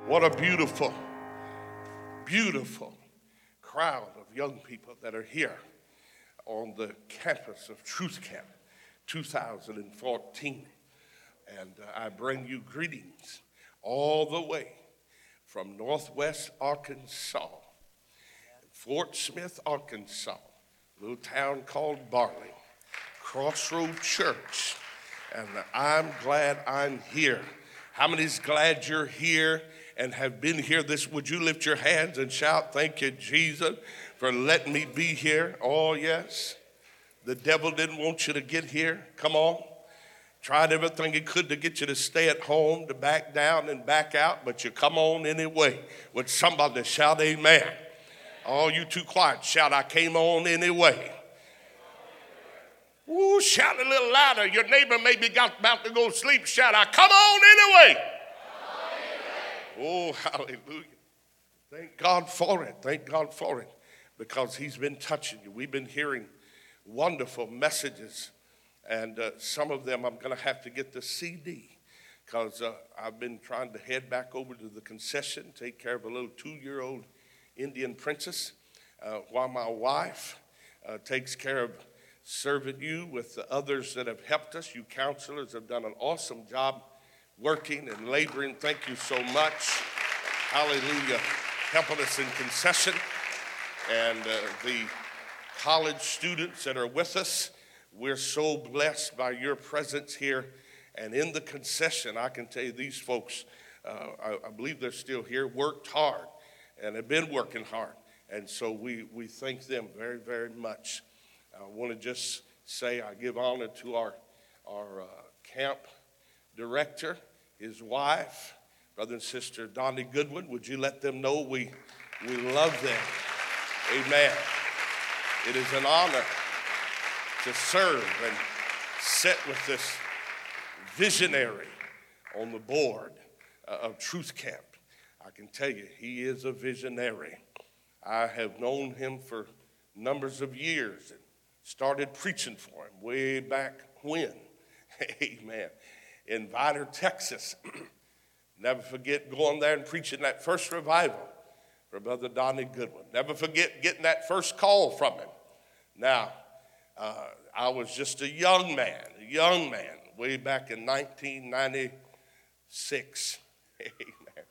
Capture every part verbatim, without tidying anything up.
What a beautiful, beautiful crowd of young people that are here on the campus of Truth Camp two thousand fourteen. And uh, I bring you greetings all the way from Northwest Arkansas, Fort Smith, Arkansas, a little town called Barley, Crossroad Church. And I'm glad I'm here. How many's glad you're here and have been here? This, would you lift your hands and shout, "Thank you, Jesus, for letting me be here"? Oh, yes. The devil didn't want you to get here. Come on. Tried everything he could to get you to stay at home, to back down and back out, but you come on anyway. Would somebody shout amen? Oh, you too quiet. Shout, "I came on anyway." Ooh, shout a little louder. Your neighbor maybe got about to go to sleep. Shout, "I come on anyway." Oh, hallelujah. Thank God for it. Thank God for it. Because he's been touching you. We've been hearing wonderful messages. And uh, some of them I'm going to have to get the C D. Because uh, I've been trying to head back over to the concession, take care of a little two-year-old Indian princess. Uh, while my wife uh, takes care of serving you with the others that have helped us. You counselors have done an awesome job working and laboring. Thank you so much. Hallelujah. Helping us in concession. And uh, the college students that are with us, we're so blessed by your presence here. And in the concession, I can tell you these folks, uh, I, I believe they're still here, worked hard and have been working hard. And so we, we thank them very, very much. I want to just say I give honor to our, our uh, camp director, his wife, brother and sister Donnie Goodwin. Would you let them know we, we love them? Amen. It is an honor to serve and sit with this visionary on the board uh, of Truth Camp. I can tell you, he is a visionary. I have known him for numbers of years and started preaching for him way back when. Amen. In Vidor, Texas. Never forget going there and preaching that first revival for Brother Donnie Goodwin. Never forget getting that first call from him. Now, uh, I was just a young man, a young man, way back in nineteen ninety-six. Amen.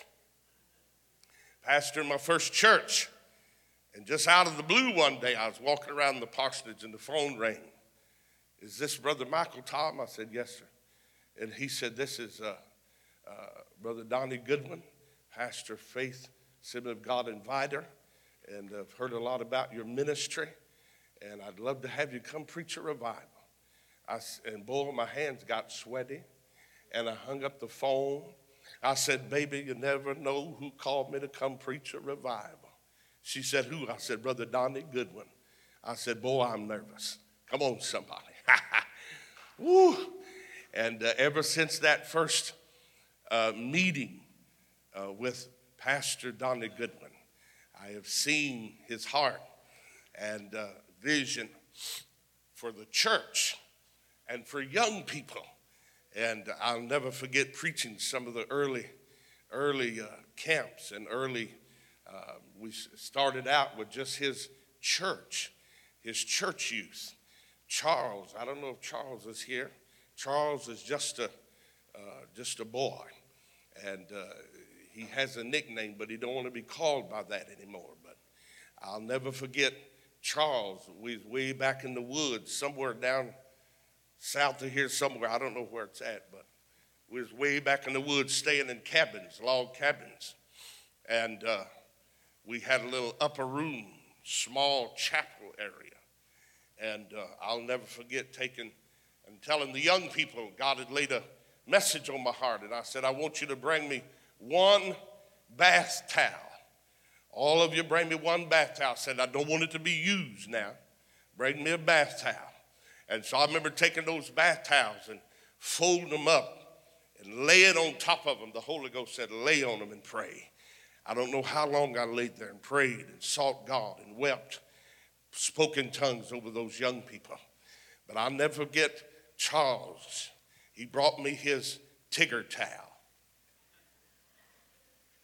Pastor in my first church. And just out of the blue one day, I was walking around the parsonage and the phone rang. "Is this Brother Michael Tom?" I said, "Yes, sir." And he said, "This is uh, uh, Brother Donnie Goodwin, pastor of Faith Assembly of God in Vidor. And I've heard a lot about your ministry. And I'd love to have you come preach a revival." I, and boy, my hands got sweaty. And I hung up the phone. I said, "Baby, you never know who called me to come preach a revival." She said, "Who?" I said, "Brother Donnie Goodwin." I said, "Boy, I'm nervous. Come on, somebody." Woo. And uh, ever since that first uh, meeting uh, with Pastor Donnie Goodwin, I have seen his heart and uh, vision for the church and for young people. And I'll never forget preaching some of the early, early uh, camps and early Uh, we started out with just his church, his church youth. Charles, I don't know if Charles is here. Charles is just a uh, just a boy, and uh, he has a nickname, but he don't want to be called by that anymore. But I'll never forget Charles. We was way back in the woods, somewhere down south of here somewhere. I don't know where it's at, but we was way back in the woods staying in cabins, log cabins, and uh, we had a little upper room, small chapel area. And uh, I'll never forget taking and telling the young people God had laid a message on my heart. And I said, "I want you to bring me one bath towel. All of you bring me one bath towel." I said, "I don't want it to be used now. Bring me a bath towel." And so I remember taking those bath towels and folding them up and laying on top of them. The Holy Ghost said, "Lay on them and pray." I don't know how long I laid there and prayed and sought God and wept, spoke in tongues over those young people. But I'll never forget Charles. He brought me his Tigger towel.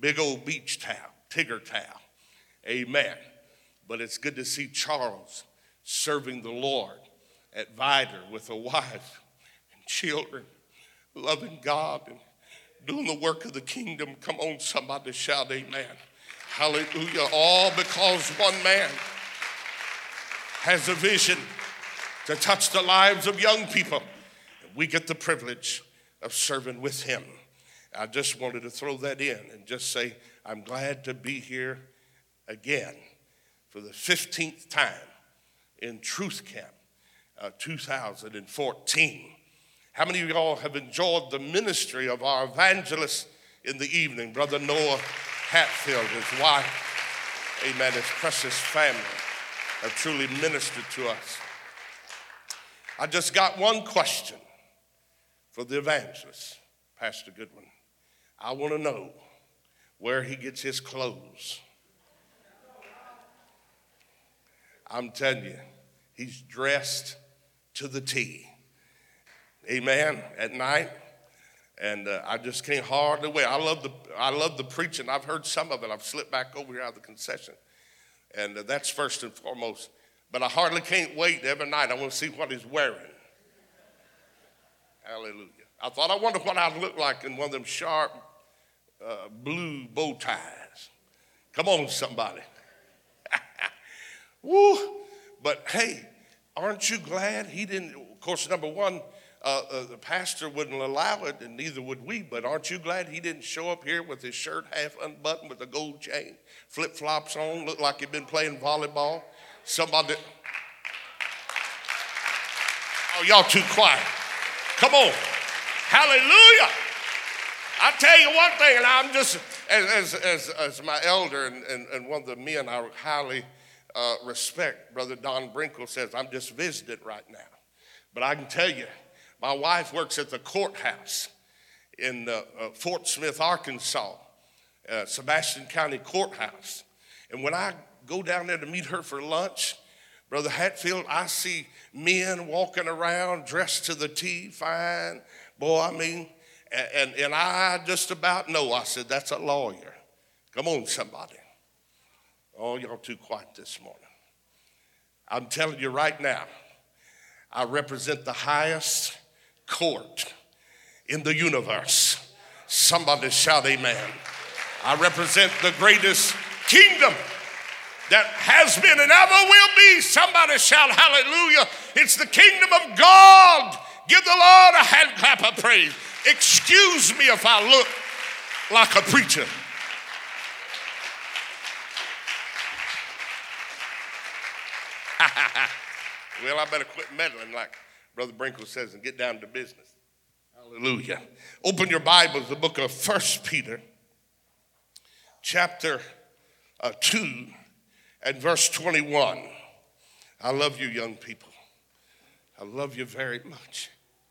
big old beach towel, Tigger towel. Amen. But it's good to see Charles serving the Lord at Vidor with a wife and children, loving God and doing the work of the kingdom. Come on, somebody shout amen. Hallelujah. All because one man has a vision to touch the lives of young people. And we get the privilege of serving with him. I just wanted to throw that in and just say, I'm glad to be here again for the fifteenth time in Truth Camp uh, two thousand fourteen. How many of y'all have enjoyed the ministry of our evangelist in the evening, Brother Noah Hatfield, his wife, amen, his precious family have truly ministered to us. I just got one question for the evangelist, Pastor Goodwin. I want to know where he gets his clothes. I'm telling you, he's dressed to the T. Amen. At night. And uh, I just can't hardly wait. I love the I love the preaching. I've heard some of it. I've slipped back over here out of the concession. And uh, that's first and foremost. But I hardly can't wait every night. I want to see what he's wearing. Hallelujah. I thought I wonder what I'd look like in one of them sharp uh, blue bow ties. Come on, somebody. Woo. But hey, aren't you glad he didn't, of course, number one, uh, uh, the pastor wouldn't allow it, and neither would we, but aren't you glad he didn't show up here with his shirt half unbuttoned with a gold chain, flip-flops on, looked like he'd been playing volleyball? Somebody, oh, y'all too quiet. Come on. Hallelujah. I tell you one thing, and I'm just, as, as, as, as my elder and, and, and one of the men I highly uh, respect, Brother Don Brinkle says, I'm just visiting right now. But I can tell you, my wife works at the courthouse in uh, uh, Fort Smith, Arkansas, uh, Sebastian County Courthouse. And when I go down there to meet her for lunch, Brother Hatfield, I see men walking around dressed to the T, fine. Boy, I mean, and, and, and I just about know. I said, that's a lawyer. Come on, somebody. Oh, y'all too quiet this morning. I'm telling you right now, I represent the highest court in the universe. Somebody shout amen. I represent the greatest kingdom that has been and ever will be. Somebody shout hallelujah. It's the kingdom of God. Give the Lord a hand clap of praise. Excuse me if I look like a preacher. Well, I better quit meddling like Brother Brinkle says and get down to business. Hallelujah. Open your Bibles, the book of First Peter, chapter uh, two and verse twenty-one. I love you, young people. I love you very much.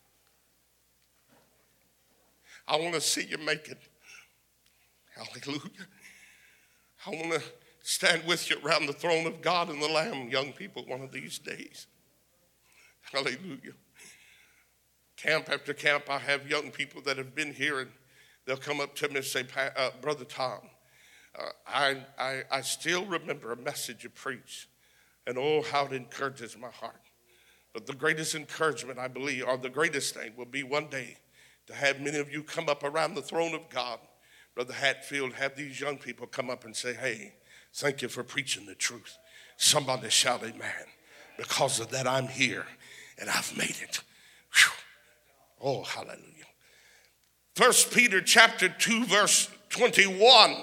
I want to see you make it. Hallelujah. I want to stand with you around the throne of God and the Lamb, young people, one of these days. Hallelujah. Camp after camp, I have young people that have been here, and they'll come up to me and say, uh, Brother Tom, uh, I, I, I still remember a message you preached, and oh, how it encourages my heart. But the greatest encouragement, I believe, or the greatest thing will be one day to have many of you come up around the throne of God, Brother Hatfield, have these young people come up and say, hey, thank you for preaching the truth. Somebody shout amen. Because of that, I'm here, and I've made it. Whew. Oh, hallelujah. First Peter chapter two, verse twenty-one.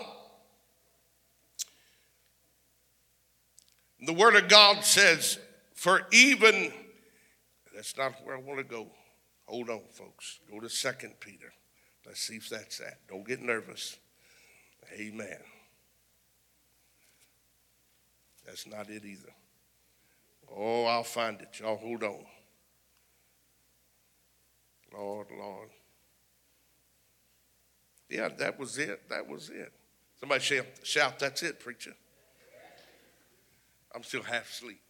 The word of God says, for even, that's not where I want to go. Hold on, folks. Go to Second Peter. Let's see if that's that. Don't get nervous. Amen. That's not it either. Oh, I'll find it. Y'all hold on. Lord, Lord. Yeah, that was it. That was it. Somebody shout, shout that's it, preacher. I'm still half asleep.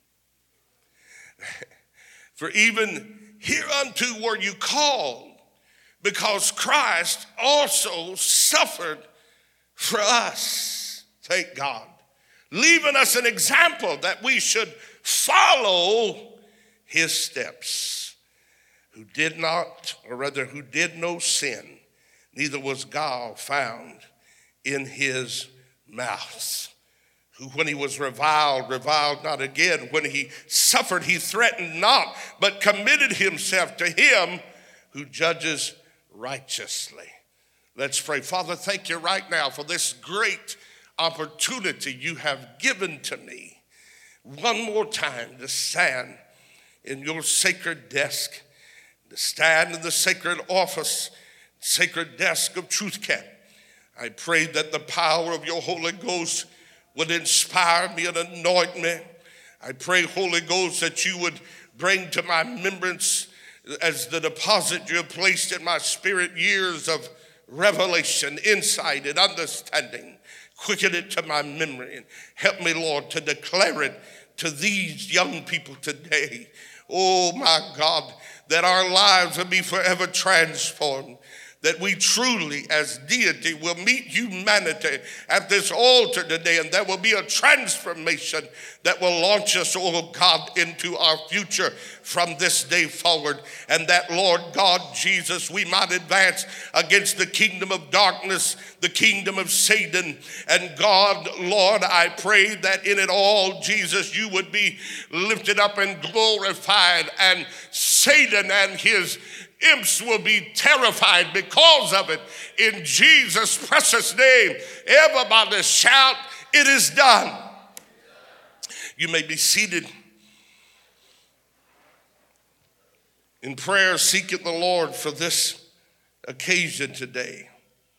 For even hereunto were you called, because Christ also suffered for us, thank God, leaving us an example that we should follow his steps, who did not, or rather who did no sin, neither was gall found in his mouth. Who when he was reviled, reviled not again. When he suffered, he threatened not, but committed himself to him who judges righteously. Let's pray. Father, thank you right now for this great opportunity you have given to me one more time to stand in your sacred desk, to stand in the sacred office, sacred desk of Truth Camp. I pray that the power of your Holy Ghost would inspire me and anoint me. I pray, Holy Ghost, that you would bring to my remembrance as the deposit you have placed in my spirit years of revelation, insight, and understanding. Quicken it to my memory and help me, Lord, to declare it to these young people today. Oh, my God, that our lives will be forever transformed, that we truly, as deity, will meet humanity at this altar today, and there will be a transformation that will launch us, oh God, into our future from this day forward, and that, Lord God Jesus, we might advance against the kingdom of darkness, the kingdom of Satan. And God, Lord, I pray that in it all, Jesus, you would be lifted up and glorified, and Satan and his imps will be terrified because of it. In Jesus' precious name, everybody shout, it is done. You may be seated in prayer, seeking the Lord for this occasion today.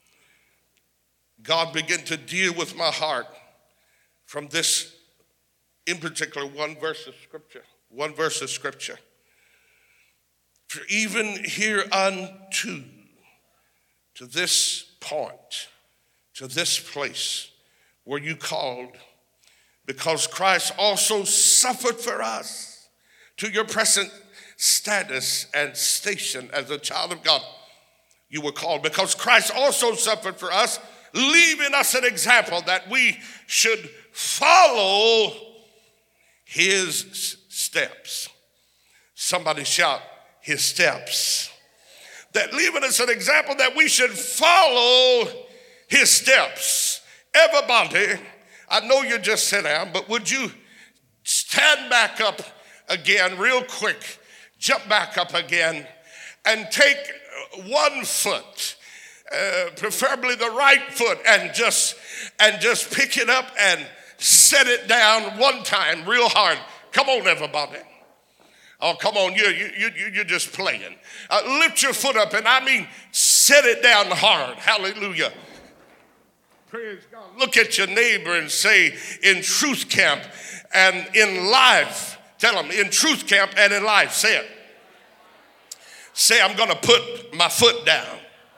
God began to deal with my heart from this, in particular, one verse of scripture, one verse of scripture. For even hereunto, to this point, to this place were you called, because Christ also suffered for us. To your present status and station as a child of God, you were called, because Christ also suffered for us, leaving us an example that we should follow his steps. Somebody shout, his steps. That leaving us an example that we should follow his steps. Everybody, I know you just sat down, but would you stand back up again real quick, jump back up again, and take one foot, uh, preferably the right foot, and just and just pick it up and set it down one time real hard. Come on, everybody. Oh, come on, you, you, you, you're just playing. Uh, lift your foot up, and I mean set it down hard. Hallelujah. Praise God. Look at your neighbor and say, in Truth Camp and in life. Tell them, in Truth Camp and in life. Say it. Say, I'm going to put my foot down.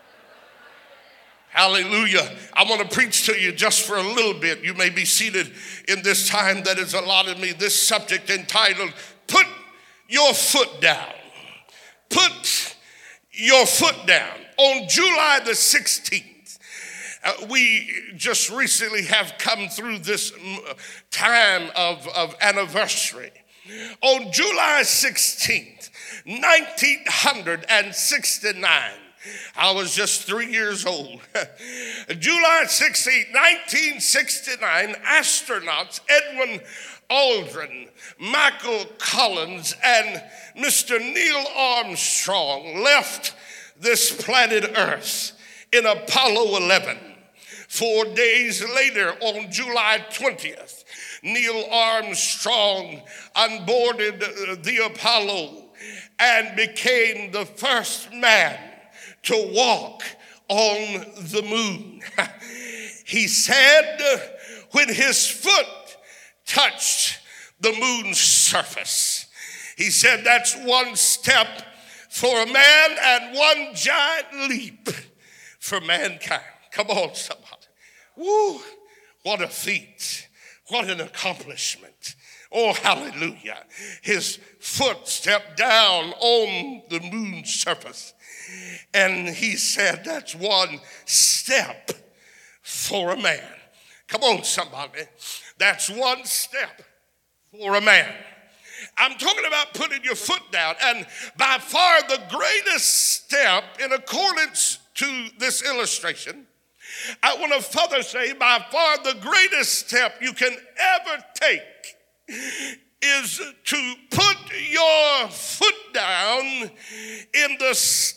Hallelujah. I want to preach to you just for a little bit. You may be seated in this time that is allotted me. This subject entitled, Put Your Foot Down. Put your foot down. On July the sixteenth, uh, we just recently have come through this time of, of anniversary. On July sixteenth, nineteen sixty-nine, I was just three years old. July sixteenth, nineteen sixty-nine, astronauts Edwin Aldrin, Michael Collins, and Mister Neil Armstrong left this planet Earth in Apollo eleven. Four days later, on July twentieth, Neil Armstrong onboarded the Apollo and became the first man to walk on the moon. He said when his foot touched the moon's surface, he said that's one step for a man and one giant leap for mankind. Come on, somebody. Woo, what a feat. What an accomplishment. Oh, hallelujah. His foot stepped down on the moon's surface. And he said that's one step for for a man. Come on, somebody. That's one step for a man. I'm talking about putting your foot down. And by far the greatest step in accordance to this illustration, I want to further say by far the greatest step you can ever take is to put your foot down in the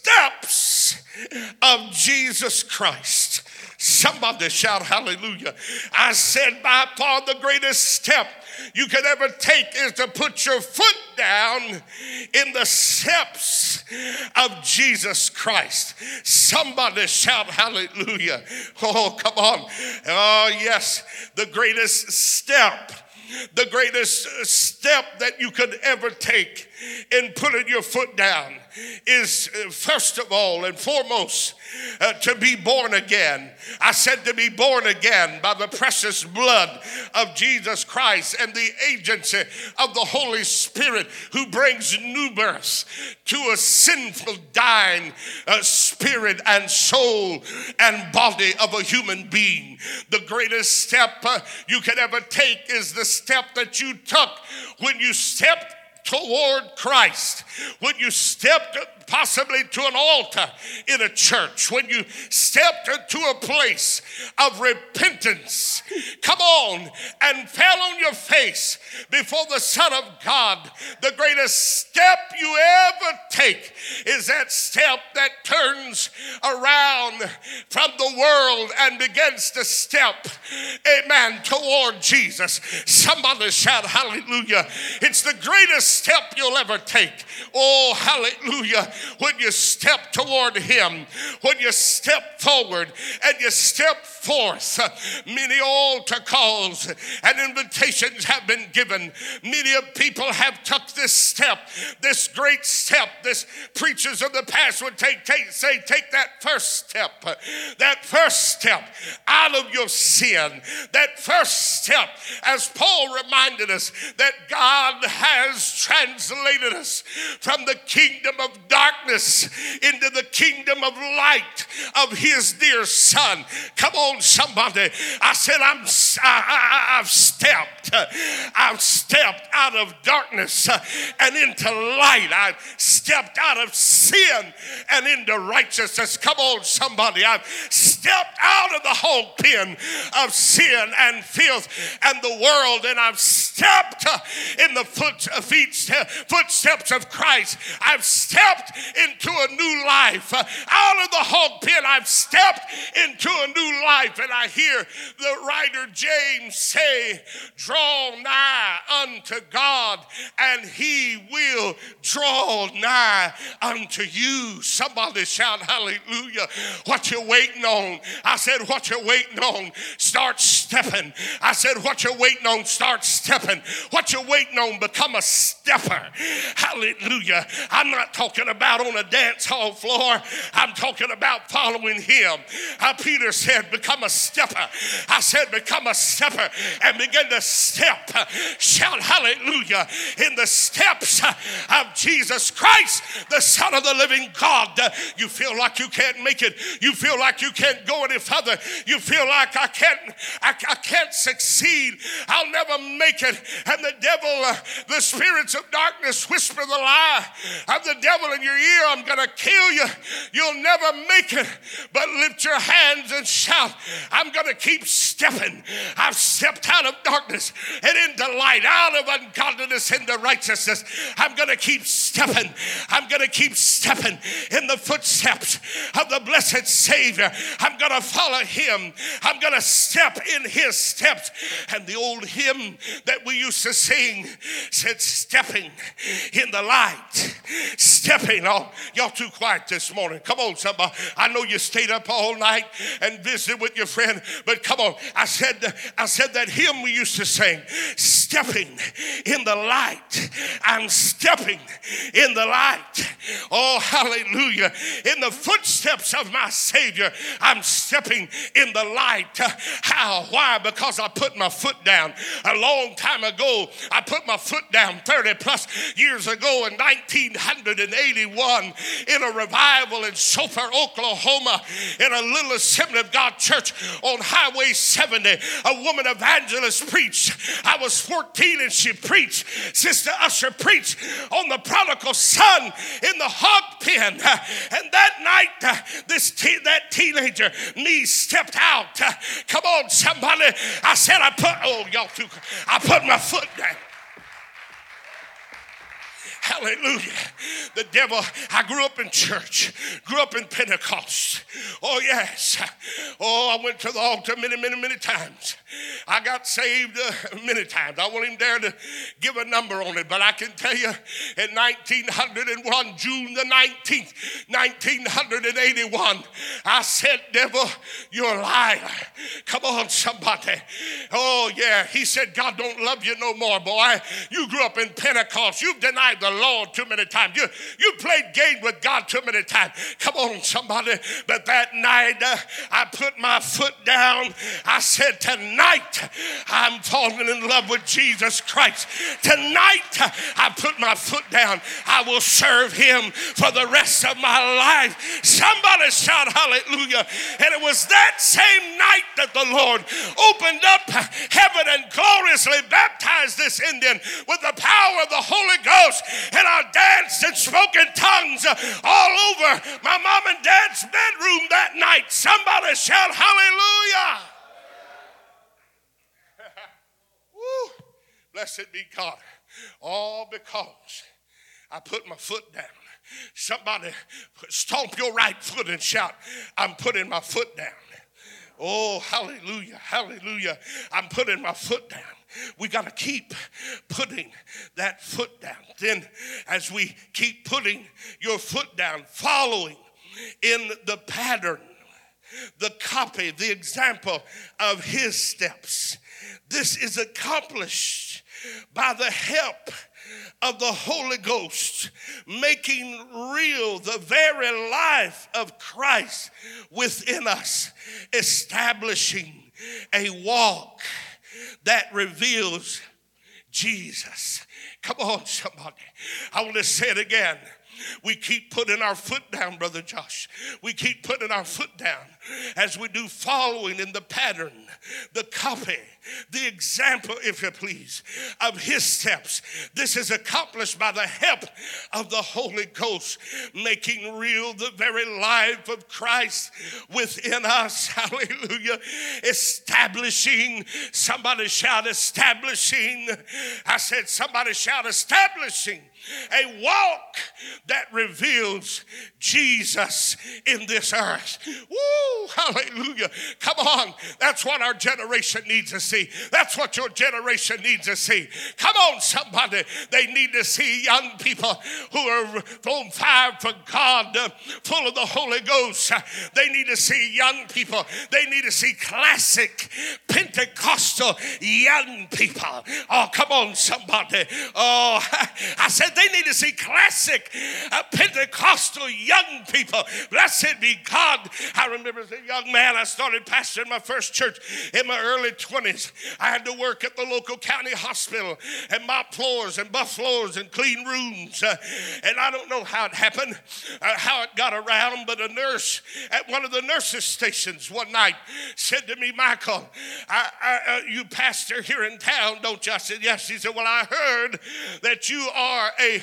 steps of Jesus Christ. Somebody shout hallelujah. I said by far the greatest step you can ever take is to put your foot down in the steps of Jesus Christ. Somebody shout hallelujah. Oh, come on. Oh, yes, the greatest step. The greatest step that you could ever take in putting your foot down is, first of all and foremost, uh, to be born again. I said to be born again by the precious blood of Jesus Christ and the agency of the Holy Spirit, who brings new birth to a sinful, dying uh, spirit and soul and body of a human being. The greatest step uh, you could ever take is the step that you took when you stepped toward Christ, when you stepped possibly to an altar in a church, when you stepped to a place of repentance, come on, and fell on your face before the Son of God. The greatest step you ever take is that step that turns around from the world and begins to step, amen, toward Jesus. Somebody shout hallelujah. It's the greatest step you'll ever take. Oh, hallelujah. When you step toward him, when you step forward and you step forth, many altar calls and invitations have been given. Many of people have took this step, this great step. This preachers of the past would take, take say, take that first step, that first step out of your sin, that first step, as Paul reminded us, that God has translated us from the kingdom of darkness into the kingdom of light of his dear Son. Come on, somebody. I said, I'm, I, I, I've stepped. I've stepped out of darkness and into light. I've stepped out of sin and into righteousness. Come on, somebody. I've stepped out of the hog pen of sin and filth and the world, and I've stepped in the foot, feet, footsteps of Christ. I've stepped into a new life. Out of the hog pen, I've stepped into a new life. And I hear the writer James say, draw nigh unto God, and he will draw nigh unto you. Somebody shout hallelujah. What you waiting on? I said, what you waiting on? Start stepping. I said, what you waiting on? Start stepping. What you waiting on? Become a stepper. Hallelujah. I'm not talking about on a dance hall floor. I'm talking about following him. Uh, Peter said, become a stepper. I said, become a stepper and begin to step. Shout hallelujah in the steps of Jesus Christ, the Son of the living God. You feel like you can't make it. You feel like you can't go any further. You feel like I can't, I, I can't succeed. I'll never make it. And the devil, uh, the spirits of darkness whisper the lie of the devil in your ear. I'm going to kill you. You'll never make it. But lift your hands and shout, I'm going to keep stepping. I've stepped out of darkness and into light, out of ungodliness into righteousness. I'm going to keep stepping. I'm going to keep stepping in the footsteps of the blessed Savior. I'm going to follow him. I'm going to step in his steps. And the old hymn that we used to sing said, stepping in the light. Stepping. Oh, y'all too quiet this morning. Come on, somebody. I know you stayed up all night and visited with your friend, but come on. I said, I said that hymn we used to sing, stepping in the light. I'm stepping in the light. Oh, hallelujah. In the footsteps of my Savior, I'm stepping in the light. How? Why? Because I put my foot down. A long time ago, I put my foot down thirty plus years ago in nineteen eighty-one in a revival in Soper, Oklahoma, in a little Assembly of God church on Highway seventy. A woman evangelist preached. I was fourteen and she preached. Sister Usher preached on the prodigal son in the hog pen. And that night, this te- that teenager, me, stepped out. Come on, somebody. I said, I put, oh, y'all too, I put my foot down. Hallelujah. The devil, I grew up in church, grew up in Pentecost. Oh, yes. Oh, I went to the altar many, many, many times. I got saved uh, many times. I won't even dare to give a number on it, but I can tell you in nineteen oh one, June the nineteenth, nineteen eighty-one, I said, devil, you're a liar. Come on, somebody. Oh, yeah. He said, God don't love you no more, boy. You grew up in Pentecost. You've denied the Lord too many times. You, you played games with God too many times. Come on, somebody. But that night, uh, I put my foot down. I said, tonight, I'm falling in love with Jesus Christ. Tonight, uh, I put my foot down. I will serve him for the rest of my life. Somebody shout hallelujah. And it was that same night that the Lord opened up heaven and gloriously baptized this Indian with the power of the Holy Ghost. And I danced and spoke in tongues all over my mom and dad's bedroom that night. Somebody shout hallelujah. Woo. Blessed be God. All because I put my foot down. Somebody stomp your right foot and shout, I'm putting my foot down. Oh, hallelujah, hallelujah. I'm putting my foot down. We got to keep putting that foot down. Then as we keep putting your foot down, following in the pattern, the copy, the example of his steps, this is accomplished by the help of the Holy Ghost, making real the very life of Christ within us, establishing a walk that reveals Jesus. Come on, somebody. I want to say it again. We keep putting our foot down, Brother Josh. We keep putting our foot down as we do, following in the pattern, the copy, the example, if you please, of his steps. This is accomplished by the help of the Holy Ghost, making real the very life of Christ within us. Hallelujah. Establishing. Somebody shout establishing. I said somebody shout establishing. A walk that reveals Jesus in this earth. Woo, hallelujah. Come on. That's what our generation needs to see. That's what your generation needs to see. Come on, somebody. They need to see young people who are on fire for God, uh, full of the Holy Ghost. Uh, they need to see young people. They need to see classic Pentecostal young people. Oh, come on, somebody. Oh, I said they need to see classic uh, Pentecostal young people. Blessed be God. I remember as a young man, I started pastoring my first church in my early twenties. I had to work at the local county hospital and mop floors and buff floors and clean rooms. Uh, and I don't know how it happened, uh, how it got around, but a nurse at one of the nurses' stations one night said to me, Michael, I, I, uh, you pastor here in town, don't you? I said, yes. He said, well, I heard that you are a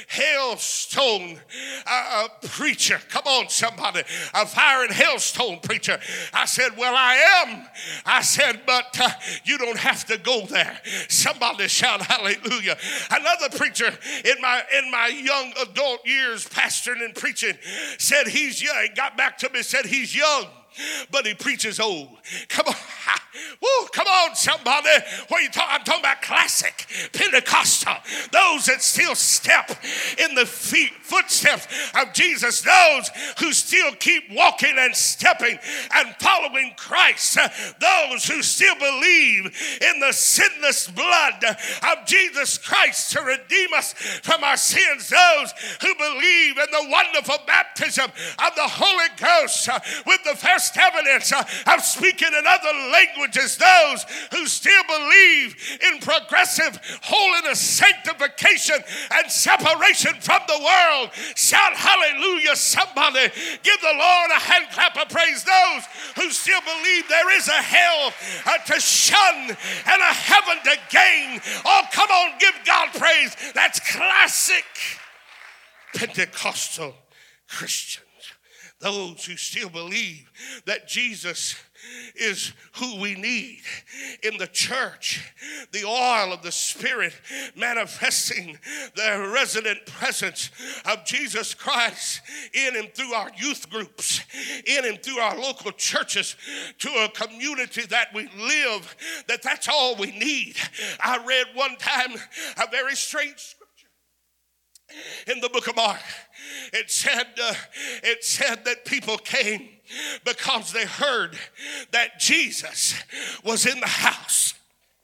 hailstone uh, a preacher. Come on, somebody. A fire and hailstone preacher. I said, well, I am. I said, but uh, you don't have to go there. Somebody shout hallelujah. Another preacher in my in my young adult years, pastoring and preaching, said he's young. He got back to me and said he's young, but he preaches old. Come on. Woo, come on, somebody. What are you talking? I'm talking about classic Pentecostal. Those that still step in the feet, footsteps of Jesus. Those who still keep walking and stepping and following Christ. Those who still believe in the sinless blood of Jesus Christ to redeem us from our sins. Those who believe in the wonderful baptism of the Holy Ghost with the first evidence of speaking in other languages. Those who still believe in progressive holiness, sanctification, and separation from the world. Shout hallelujah, somebody. Give the Lord a hand clap of praise. Those who still believe there is a hell uh, to shun and a heaven to gain. Oh, come on, give God praise. That's classic Pentecostal Christians. Those who still believe that Jesus is who we need in the church. The oil of the Spirit manifesting the resident presence of Jesus Christ in and through our youth groups, in and through our local churches, to a community that we live, that that's all we need. I read one time a very strange scripture in the book of Mark. It said, uh, it said that people came because they heard that Jesus was in the house.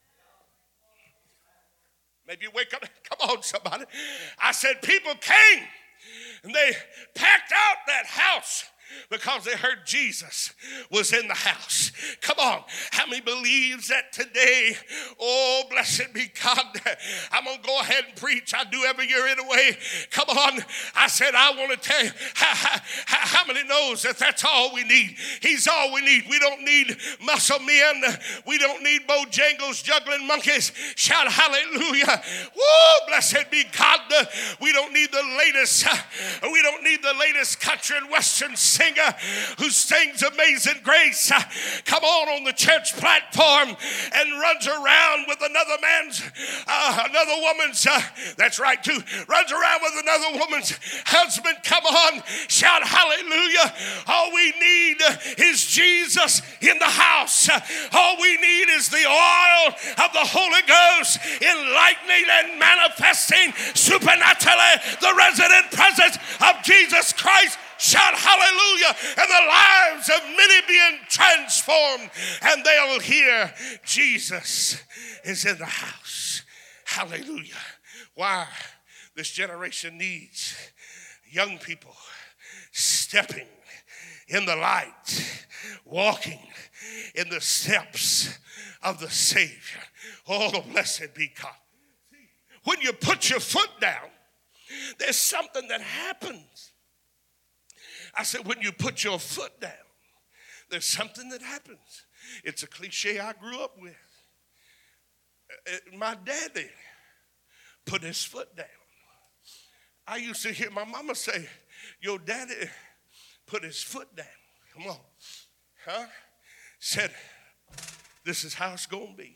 Maybe you wake up, come on somebody. I said people came and they packed out that house because they heard Jesus was in the house. Come on. How many believes that today? Oh, blessed be God. I'm going to go ahead and preach. I do every year anyway. Come on. I said, I want to tell you, how, how, how many knows that that's all we need? He's all we need. We don't need muscle men. We don't need Bojangles, juggling monkeys. Shout hallelujah. Woo, blessed be God. We don't need the latest, we don't need the latest country and western singer who sings Amazing Grace, uh, come on on the church platform and runs around with another man's, uh, another woman's, uh, that's right too, runs around with another woman's husband. Come on, shout hallelujah. All we need is Jesus in the house. All we need is the oil of the Holy Ghost enlightening and manifesting supernaturally the resident presence of Jesus Christ. Shout hallelujah, and the lives of many being transformed, and they'll hear Jesus is in the house. Hallelujah. Why? This generation needs young people stepping in the light, walking in the steps of the Savior. Oh, blessed be God. When you put your foot down, there's something that happens. I said, when you put your foot down, there's something that happens. It's a cliche I grew up with. My daddy put his foot down. I used to hear my mama say, your daddy put his foot down. Come on. Huh? Said, this is how it's going to be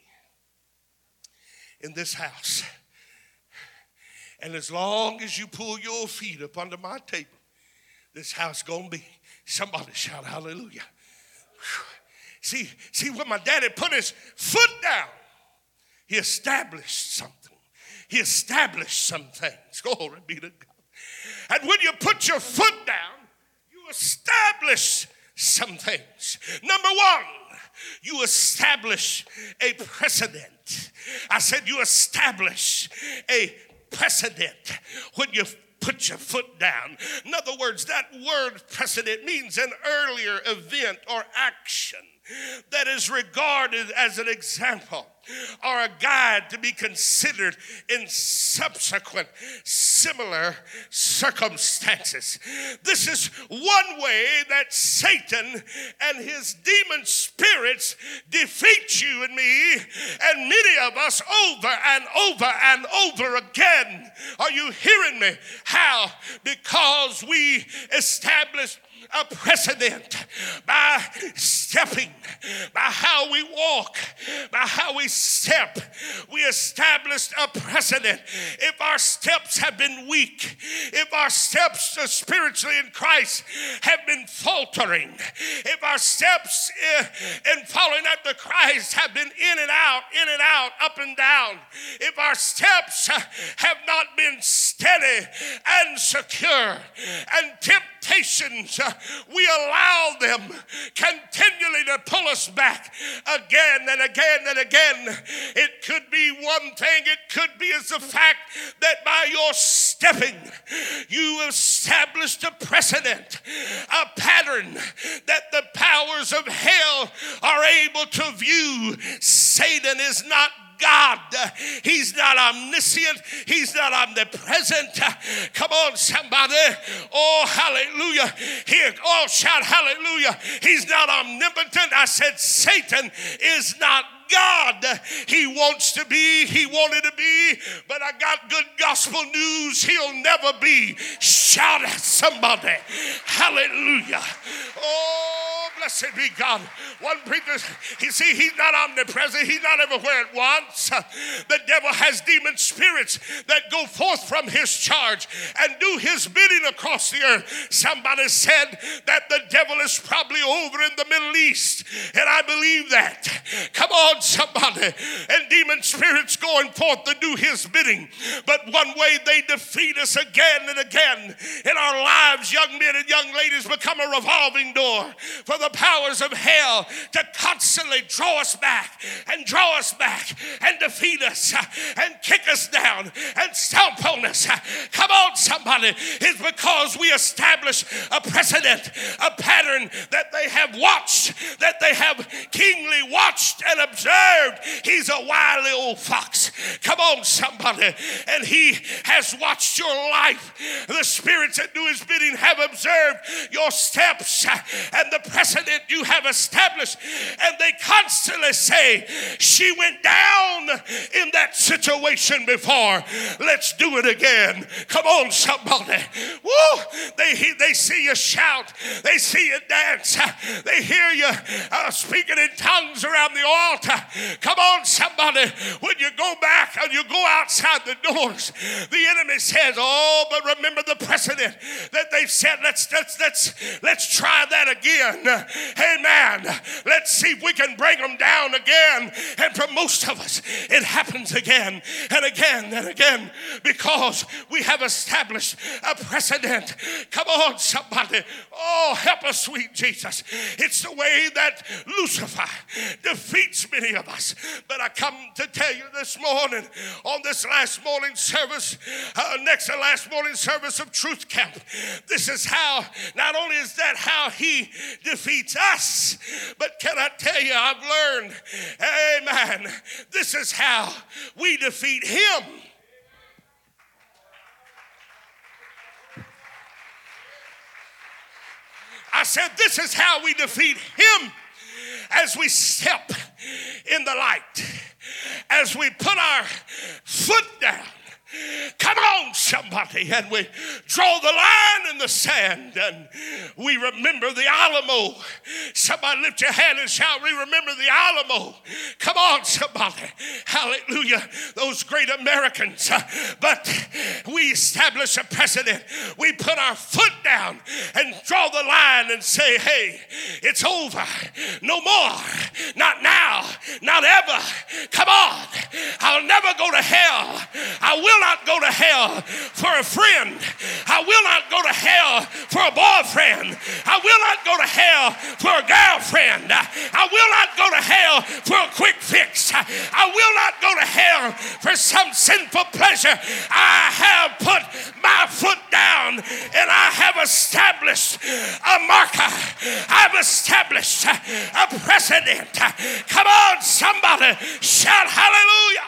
in this house. And as long as you pull your feet up under my table, this house gonna be. Somebody shout hallelujah. Whew. See, see when my daddy put his foot down, he established something. He established some things. Glory be to God. And when you put your foot down, you establish some things. Number one, you establish a precedent. I said you establish a precedent when you put your foot down. In other words, that word precedent means an earlier event or action that is regarded as an example or a guide to be considered in subsequent similar circumstances. This is one way that Satan and his demon spirits defeat you and me and many of us over and over and over again. Are you hearing me? How? Because we establish a precedent by stepping, by how we walk, by how we step. We established a precedent. If our steps have been weak, if our steps uh, spiritually in Christ have been faltering, if our steps uh, in following after Christ have been in and out, in and out, up and down, if our steps uh, have not been steady and secure, and temptations, uh, we allow them continually to pull us back again and again and again. It could be one thing, it could be as the fact that by your stepping, you established a precedent, a pattern that the powers of hell are able to view. Satan is not God. He's not omniscient. He's not omnipresent. Come on, somebody. Oh, hallelujah. Here, oh, shout hallelujah. He's not omnipotent. I said Satan is not God. He wants to be, he wanted to be, but I got good gospel news. He'll never be. Shout at somebody. Hallelujah. Oh, blessed be God. One preacher, you see, he's not omnipresent. He's not everywhere at once. The devil has demon spirits that go forth from his charge and do his bidding across the earth. Somebody said that the devil is probably over in the Middle East, and I believe that. Come on, somebody. And demon spirits going forth to do his bidding. But one way they defeat us again and again in our lives, young men and young ladies, become a revolving door for the powers of hell to constantly draw us back and draw us back and defeat us and kick us down and stomp on us. Come on, somebody. It's because we establish a precedent, a pattern that they have watched, that they have keenly watched and observed. He's a wily old fox. Come on, somebody. And he has watched your life. The spirits that do his bidding have observed your steps and the precedent you have established. And they constantly say, she went down in that situation before. Let's do it again. Come on, somebody. Woo! They, they see you shout. They see you dance. They hear you uh, speaking in tongues around the altar. Come on, somebody. When you go back and you go outside the doors, the enemy says, oh, but remember the precedent that they've said, let's, let's, let's, let's try that again. Amen. Let's see if we can bring them down again. And for most of us, it happens again and again and again because we have established a precedent. Come on, somebody. Oh, help us, sweet Jesus. It's the way that Lucifer defeats many of us. But I come to tell you this morning, on this last morning service, uh, next to last morning service of Truth Camp, this is how, not only is that how he defeats us, but can I tell you, I've learned, amen, this is how we defeat him. I said, this is how we defeat him as we step in the light, as we put our foot down. Come on, somebody, and we draw the line in the sand and we remember the Alamo. Somebody lift your hand and shout, we remember the Alamo. Come on, somebody. Hallelujah. Those great Americans. But we establish a precedent. We put our foot down and draw the line and say, hey, it's over. No more. Not now. Not ever. Come on. I'll never go to hell. I will not go to hell for a friend. I will not go to hell for a boyfriend. I will not go to hell for a girlfriend. I will not go to hell for a quick fix. I will not go to hell for some sinful pleasure. I have put my foot down and I have established a marker. I've established a precedent. Come on, somebody, shout hallelujah.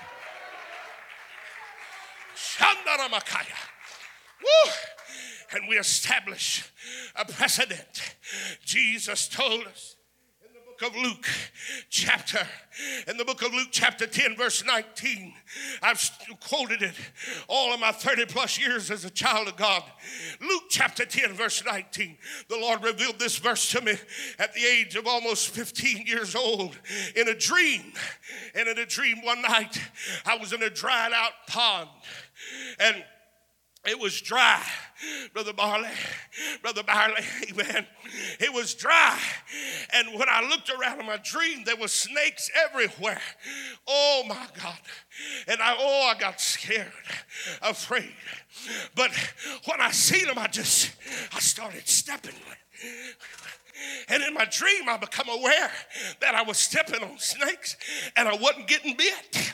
Woo. And we establish a precedent. Jesus told us in the book book of Luke chapter, in the book of Luke chapter ten verse nineteen. I've quoted it all of my thirty plus years as a child of God. Luke chapter ten verse nineteen. The Lord revealed this verse to me at the age of almost fifteen years old in a dream. And in a dream one night, I was in a dried out pond, and it was dry, Brother Barley, Brother Barley, amen. It was dry. And when I looked around in my dream, there were snakes everywhere. Oh, my God. And I, oh, I got scared, afraid. But when I seen them, I just, I started stepping. And in my dream, I become aware that I was stepping on snakes and I wasn't getting bit.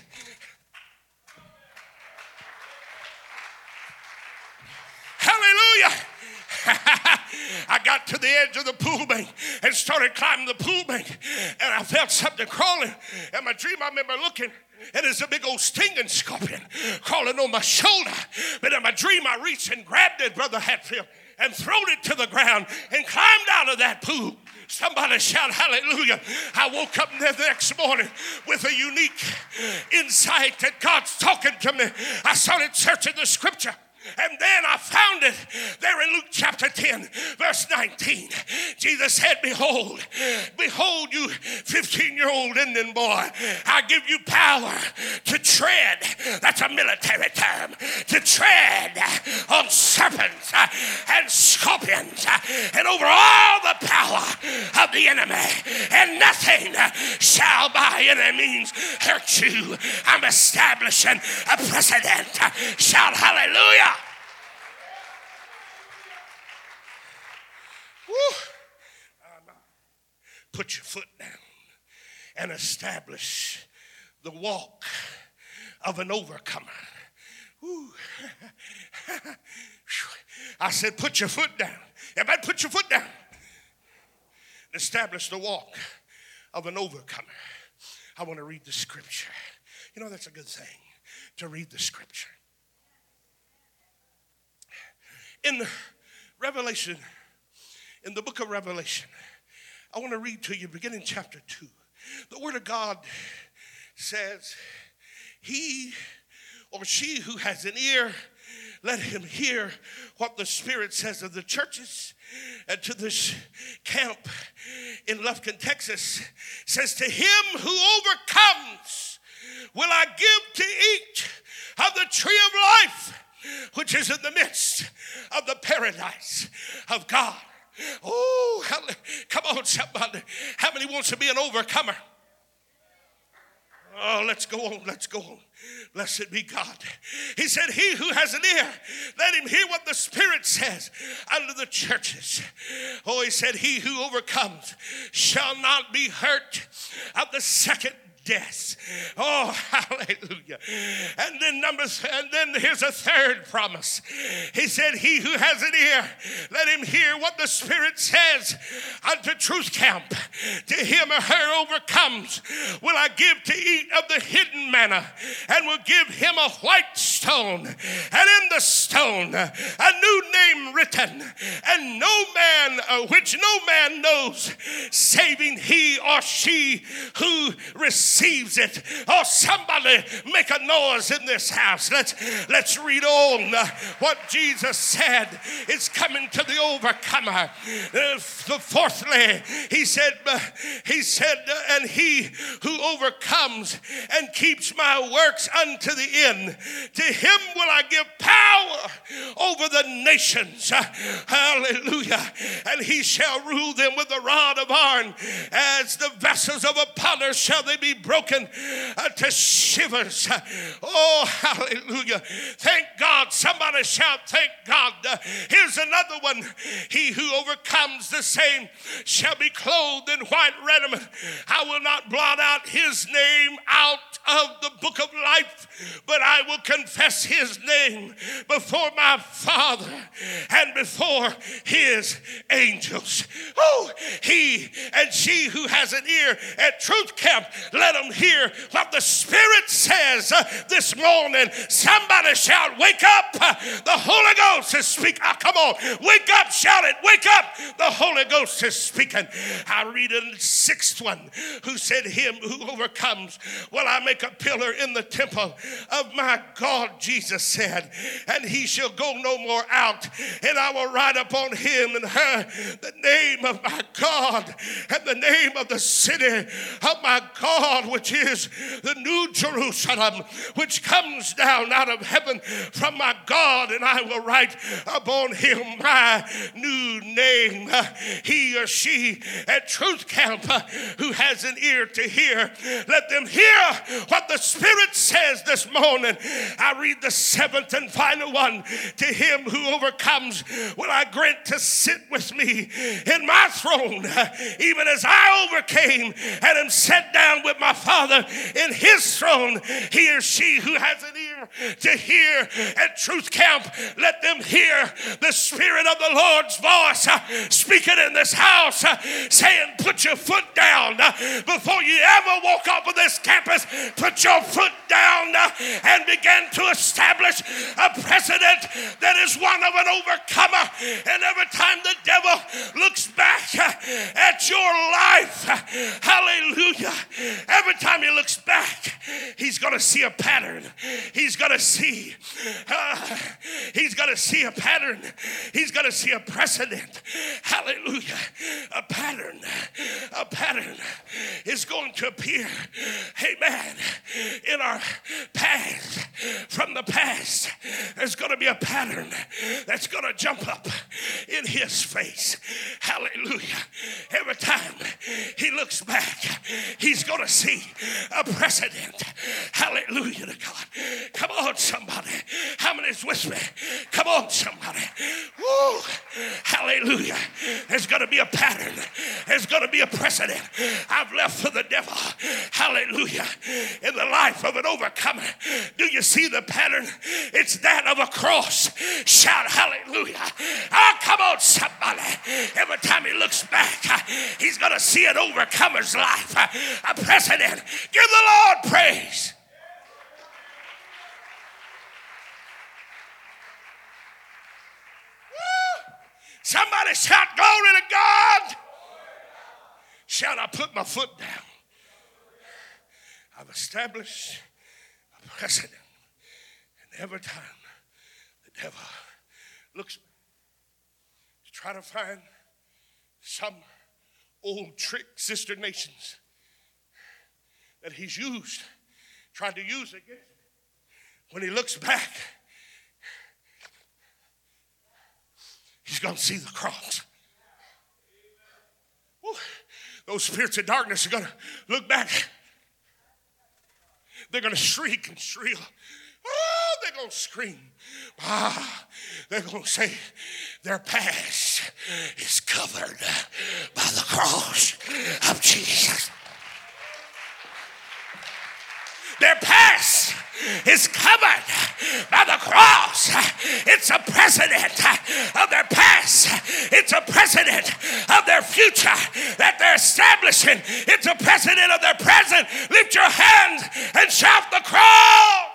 Hallelujah. I got to the edge of the pool bank and started climbing the pool bank, and I felt something crawling. In my dream, I remember looking, and it's a big old stinging scorpion crawling on my shoulder. But in my dream, I reached and grabbed it, Brother Hatfield, and thrown it to the ground and climbed out of that pool. Somebody shout hallelujah. I woke up the next morning with a unique insight that God's talking to me. I started searching the scripture. And then I found it there in Luke chapter ten, verse nineteen. Jesus said, behold, behold you fifteen-year-old Indian boy, I give you power to tread, that's a military term, to tread on serpents and scorpions and over all the power of the enemy, and nothing shall by any means hurt you. I'm establishing a precedent. Shout hallelujah. Woo. Put your foot down and establish the walk of an overcomer. Woo. I said, put your foot down. Everybody put your foot down. Establish the walk of an overcomer. I want to read the scripture. You know, that's a good thing, to read the scripture. In Revelation, in the book of Revelation, I want to read to you beginning chapter two. The word of God says, he or she who has an ear, let him hear what the Spirit says of the churches. And to this camp in Lufkin, Texas, says, to him who overcomes will I give to eat of the tree of life, which is in the midst of the paradise of God. Oh, come on, somebody. How many wants to be an overcomer? Oh, let's go on, let's go on. Blessed be God. He said, he who has an ear, let him hear what the Spirit says unto the churches. Oh, he said, he who overcomes shall not be hurt of the second death. Oh, hallelujah. And then number, and then here's a third promise. He said, he who has an ear, let him hear what the Spirit says unto Truth Camp. To him or her overcomes will I give to eat of the hidden manna, and will give him a white stone, and in the stone a new name written, and no man, uh, which no man knows, saving he or she who receives receives it. Oh, somebody make a noise in this house. Let's let's read on uh, what Jesus said is coming to the overcomer. Uh, the fourthly, he said, uh, he said, uh, and he who overcomes and keeps my works unto the end, to him will I give power over the nations. Uh, hallelujah. And he shall rule them with a rod of iron, as the vessels of a potter shall they be broken uh, to shivers. Oh, hallelujah. Thank God. Somebody shout, thank God. Uh, here's another one. He who overcomes the same shall be clothed in white raiment. I will not blot out his name out of the book of life, but I will confess his name before my Father and before his angels. Oh, he and she who has an ear at Truth Camp, let them hear what the Spirit says uh, this morning. Somebody shout, wake up. Uh, the Holy Ghost is speaking. Oh, come on. Wake up, shout it. Wake up. The Holy Ghost is speaking. I read in the sixth one who said, him who overcomes will I make a pillar in the temple of my God, Jesus said, and he shall go no more out, and I will write upon him and her the name of my God and the name of the city of my God, which is the new Jerusalem, which comes down out of heaven from my God, and I will write upon him my new name. He or she at Truth Camp who has an ear to hear, let them hear what the Spirit says this morning. I read the seventh and final one. To him who overcomes will I grant to sit with me in my throne, even as I overcame and am set down with my Father in his throne. He or she who has an ear to hear at Truth Camp, let them hear the Spirit of the Lord's voice uh, speaking in this house, uh, saying, put your foot down uh, before you ever walk off of this campus. Put your foot down uh, and begin to establish a precedent that is one of an overcomer. And every time the devil looks back uh, at your life, uh, hallelujah, every time he looks back, he's going to see a pattern. He's going to see, uh, he's going to see a pattern. He's going to see a precedent. Hallelujah. A pattern. A pattern is going to appear. Amen. In our past, from the past, there's going to be a pattern that's going to jump up in his face. Hallelujah. Every time he looks back, he's going to see a precedent. Hallelujah to God. Come on, somebody. How many is with me? Come on, somebody. Woo. Hallelujah. There's going to be a pattern. There's going to be a precedent. I've left for the devil. Hallelujah. In the life of an overcomer. Do you see the pattern? It's that of a cross. Shout hallelujah. Oh, come on, somebody. Every time he looks back, he's going to see an overcomer's life. A precedent. Give the Lord praise. Somebody shout glory to God. Shout, I put my foot down. I've established a precedent. And every time the devil looks to try to find some old trick sister nations that he's used, tried to use against him, when he looks back, he's going to see the cross. Woo. Those spirits of darkness are going to look back. They're going to shriek and shriek. Oh, they're going to scream. Ah, they're going to say their past is covered by the cross of Jesus. Their past is covered by the cross. It's a precedent of their past. It's a precedent of their future that they're establishing. It's a precedent of their present. Lift your hands and shout the cross.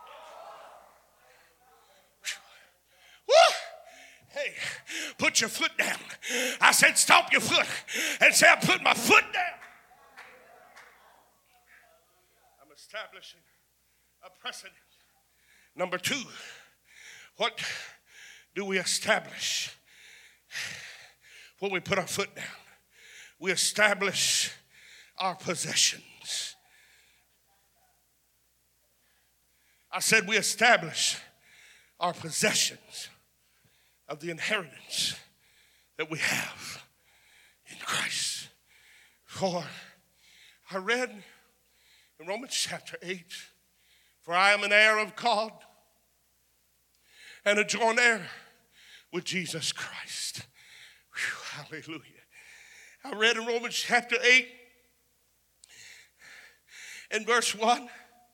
Woo. Hey, put your foot down. I said stomp your foot and say I put my foot down. I'm establishing a precedent. Number two, what do we establish when we put our foot down? We establish our possessions. I said we establish our possessions of the inheritance that we have in Christ. For I read in Romans chapter eight, for I am an heir of God and a joint heir with Jesus Christ. Whew, hallelujah. I read in Romans chapter eight and verse one,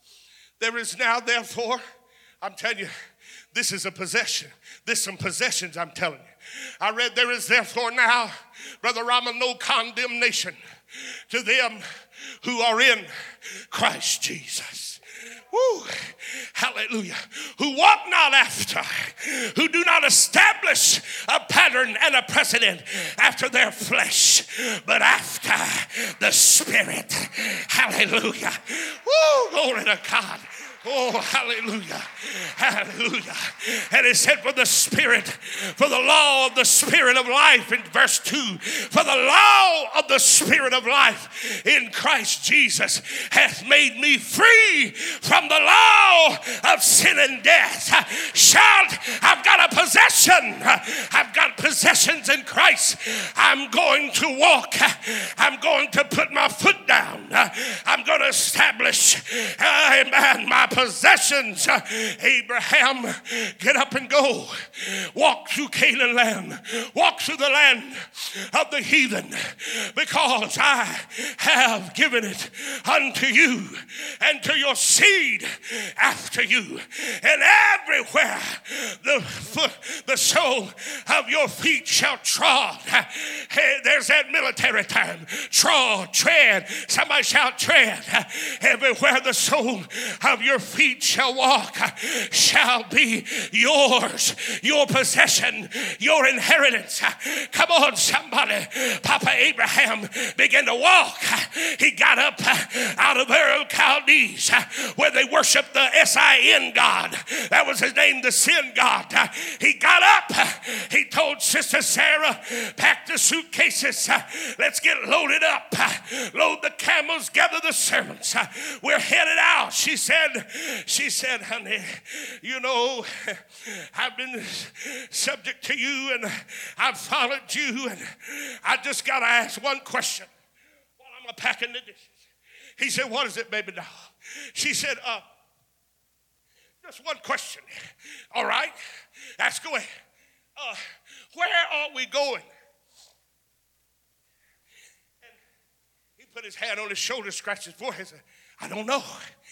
There is now, therefore, I'm telling you, this is a possession. This some possessions, I'm telling you. I read, there is therefore now, Brother Rama, no condemnation to them who are in Christ Jesus. Woo, hallelujah. Who walk not after, who do not establish a pattern and a precedent after their flesh, but after the Spirit. Hallelujah. Woo, glory to God. Oh, hallelujah. Hallelujah. And it said, for the Spirit, for the law of the Spirit of life in verse two, for the law of the Spirit of life in Christ Jesus hath made me free from the law of sin and death. Shout, I've got a possession. I've got possessions in Christ. I'm going to walk. I'm going to put my foot down. I'm going to establish, amen, my possessions. Abraham, get up and go. Walk through Canaan land. Walk through the land of the heathen, because I have given it unto you and to your seed after you. And everywhere the foot, the sole of your feet shall trod. Hey, there's that military term. Trod, tread. Somebody shout tread. Everywhere the sole of your feet shall walk shall be yours, your possession, your inheritance. Come on, somebody. Papa Abraham began to walk. He got up out of Ur of Chaldees, where they worshiped the S I N God. That was his name, the sin God. He got up. He told Sister Sarah, pack the suitcases. Let's get loaded up. Load the camels, gather the servants. We're headed out. She said, She said, honey, you know, I've been subject to you and I've followed you, and I just got to ask one question while I'm packing the dishes. He said, what is it, baby doll? She said, uh, just one question. All right, ask away. Uh, where are we going? And he put his hand on his shoulder, scratched his forehead, and said, I don't know.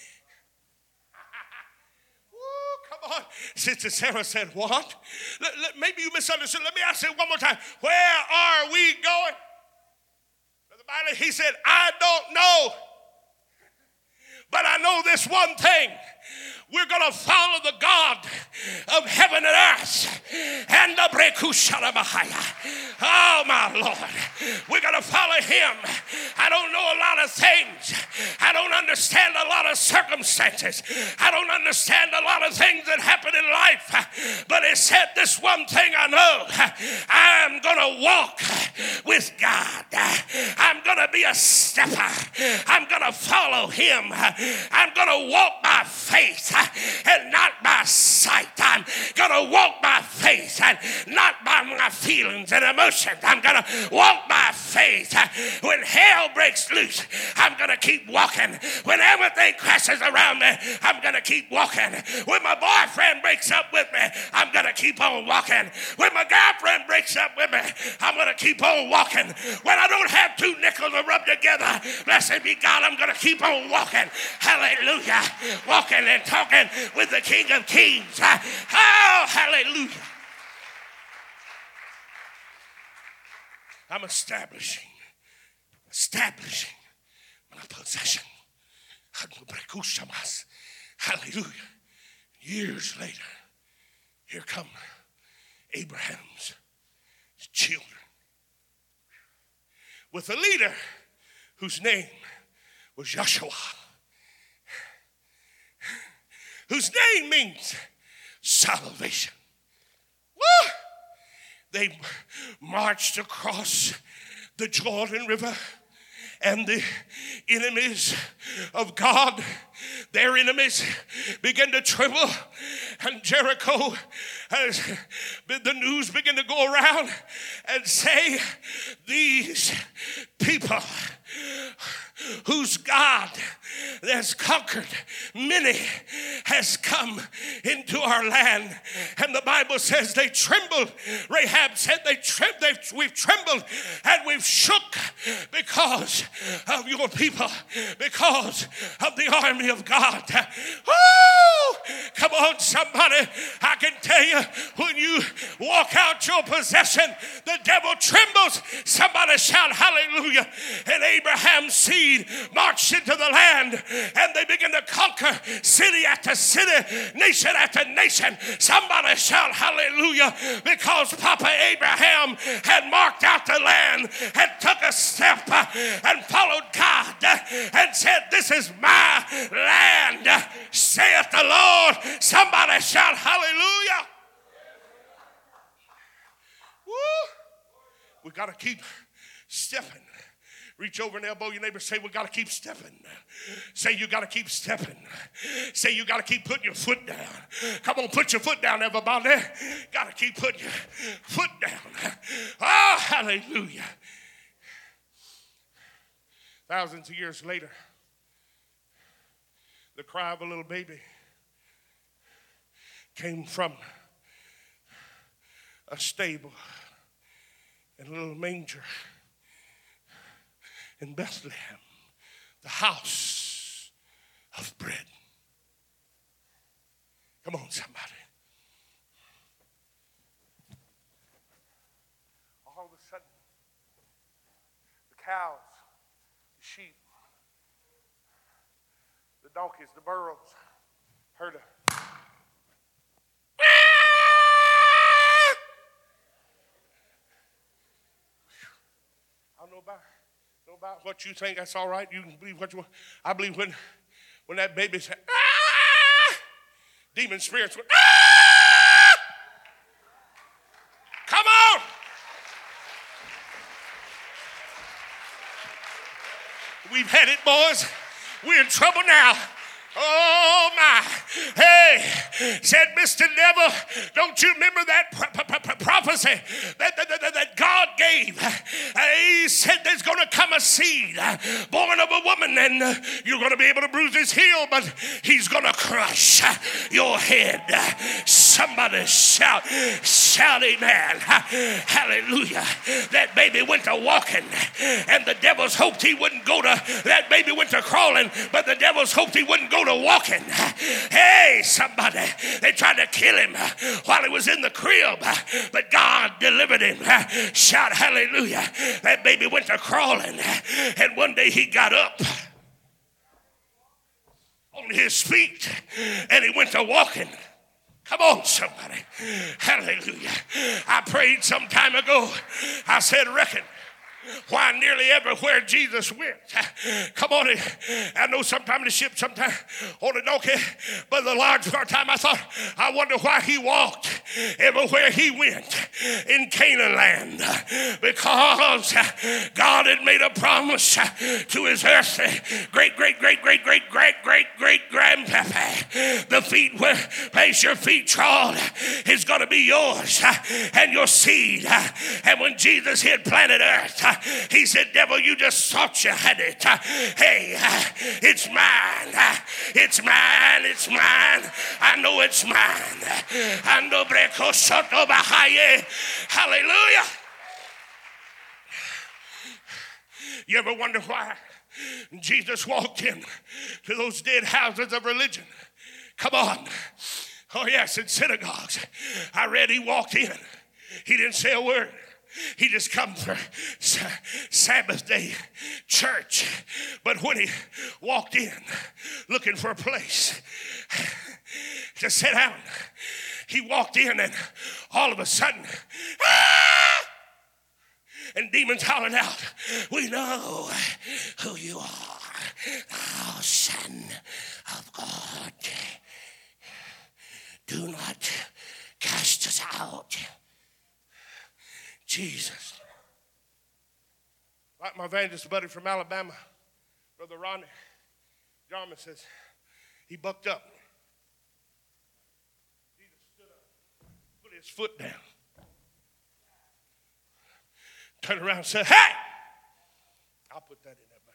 Come on. Sister Sarah said, what? Let, let, maybe you misunderstood. Let me ask it one more time. Where are we going? Brother Miley, he said, I don't know. But I know this one thing. We're going to follow the God of heaven and earth. And the Brekushalabahaya. Oh, my Lord. We're going to follow him. I don't know a lot of things. I don't understand a lot of circumstances. I don't understand a lot of things that happen in life. But it said this one thing I know. I'm going to walk with God. I'm going to be a stepper. I'm going to follow him. I'm going to walk by faith and not by sight. I'm going to walk by faith and not by my feelings and emotions. I'm going to walk by faith. When hell breaks loose, I'm going to keep walking. When everything crashes around me, I'm going to keep walking. When my boyfriend breaks up with me, I'm going to keep on walking. When my girlfriend breaks up with me, I'm going to keep on walking. When I don't have two nickels to rub together, blessed be God, I'm going to keep on walking. Hallelujah. Walking and talking with the King of Kings. Oh, hallelujah. I'm establishing, establishing my possession. Hallelujah. Years later, here come Abraham's children with a leader whose name was Joshua, whose name means salvation. Woo! They marched across the Jordan River, and the enemies of God, their enemies, began to tremble. And Jericho, as the news began to go around and say, these people whose God that's conquered many has come into our land. And the Bible says they trembled. Rahab said they trem- they've, we've trembled and we've shook because of your people, because of the army of God. Woo! Come on, somebody. I can tell you, when you walk out your possession, the devil trembles. Somebody shout hallelujah. And Abraham's seed marched into the land, and they began to conquer city after city, nation after nation. Somebody shout hallelujah, because Papa Abraham had marked out the land and took a step and followed God and said, this is my land, saith the Lord. Somebody shout hallelujah. Woo. We got to keep stepping. Reach over and elbow your neighbor. Say, we got to keep stepping. Say, you got to keep stepping. Say, you got to keep putting your foot down. Come on, put your foot down, everybody. Got to keep putting your foot down. Oh, hallelujah. Thousands of years later, the cry of a little baby came from a stable in a little manger in Bethlehem, the house of bread. Come on, somebody. All of a sudden, the cows, the sheep, the donkeys, the burros heard a I don't know about, know about what you think. That's all right. You can believe what you want. I believe when, when that baby said, ah! Demon spirits went, ah! Come on! We've had it, boys. We're in trouble now. Oh, my. Hey, said Mister Devil, don't you remember that pro- pro- pro- prophecy that, that, that, that God gave? Uh, he said there's going to come a seed uh, born of a woman, and uh, you're going to be able to bruise his heel, but he's going to crush uh, your head. Uh, somebody shout, shout amen. Uh, hallelujah. That baby went to walking, and the devils hoped he wouldn't go to, that baby went to crawling, but the devils hoped he wouldn't go to walking. Hey, somebody, they tried to kill him while he was in the crib, but God delivered him. Shout hallelujah. That baby went to crawling, and one day he got up on his feet and he went to walking. Come on, somebody. Hallelujah. I prayed some time ago. I said, reckon why nearly everywhere Jesus went. Come on, I know sometimes the ship, sometimes on a donkey, but the large part of the time I thought, I wonder why he walked everywhere he went in Canaan land. Because God had made a promise to his earthly great, great, great, great, great, great, great, great grandpapa. The feet where place your feet trod is going to be yours and your seed. And when Jesus hit planet earth, he said, devil, you just thought you had it. Hey, it's mine. It's mine. It's mine. I know it's mine. Hallelujah. You ever wonder why Jesus walked in to those dead houses of religion? Come on. Oh, yes, in synagogues. I read he walked in. He didn't say a word. He just come for Sabbath day church. But when he walked in looking for a place to sit down, he walked in and all of a sudden, ah! And demons hollered out, we know who you are, thou Son of God. Do not cast us out. Jesus. Like my evangelist buddy from Alabama, Brother Ronnie Jarman says, he bucked up. Jesus stood up, put his foot down, turned around and said, hey! I'll put that in there,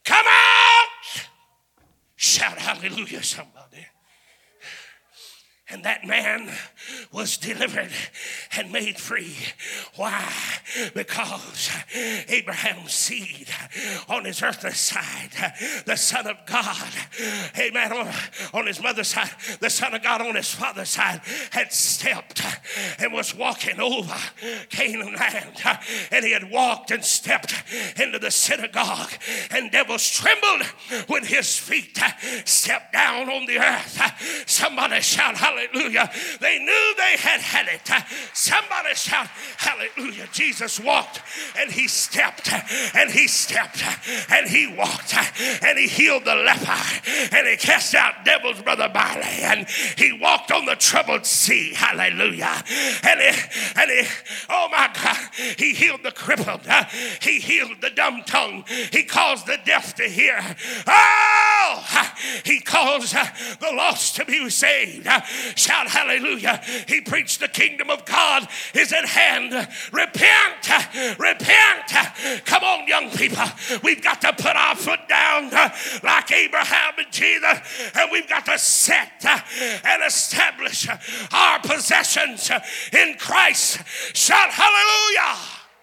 come out. Shout hallelujah, somebody. And that man was delivered and made free. Why? Because Abraham's seed on his earthly side, the Son of God, amen, on, on his mother's side, the Son of God on his father's side, had stepped and was walking over Canaan land. And he had walked and stepped into the synagogue, and devils trembled when his feet stepped down on the earth. Somebody shout hallelujah. Hallelujah. They knew they had had it. Somebody shout hallelujah. Jesus walked and he stepped and he stepped and he walked and he healed the leper and he cast out devils, Brother Barley, and he walked on the troubled sea. Hallelujah. And he, and he, oh my God, he healed the crippled. He healed the dumb tongue. He caused the deaf to hear. Oh, he caused the lost to be saved. Shout hallelujah. He preached the kingdom of God is at hand. Repent. Repent. Come on, young people. We've got to put our foot down like Abraham and Jesus, and we've got to set and establish our possessions in Christ. Shout hallelujah.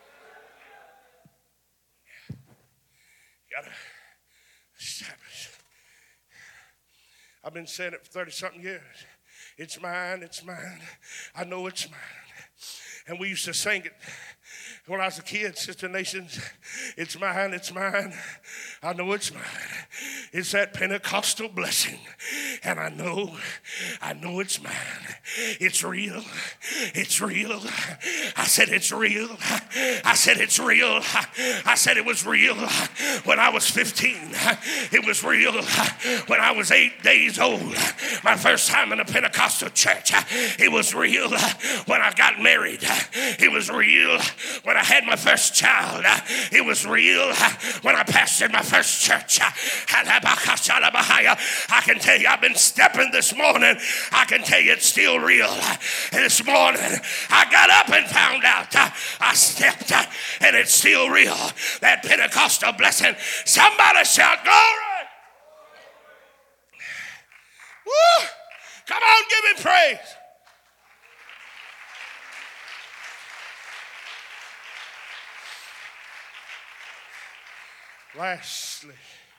Gotta establish. I've been saying it for thirty something years. It's mine, it's mine. I know it's mine. And we used to sing it when I was a kid, Sister Nations. It's mine, it's mine. I know it's mine. It's that Pentecostal blessing. And I know, I know it's mine. It's real. It's real. I said it's real. I said it's real. I said it was real when I was fifteen. It was real when I was eight days old. My first time in a Pentecostal church. It was real when I got married. It was real when I had my first child. It was real when I pastored my first church. I can tell you I've been stepping this morning. I can tell you it's still real. This morning I got up and found out I stepped and it's still real. That Pentecostal blessing. Somebody shout glory. Woo! Come on, give him praise. Lastly,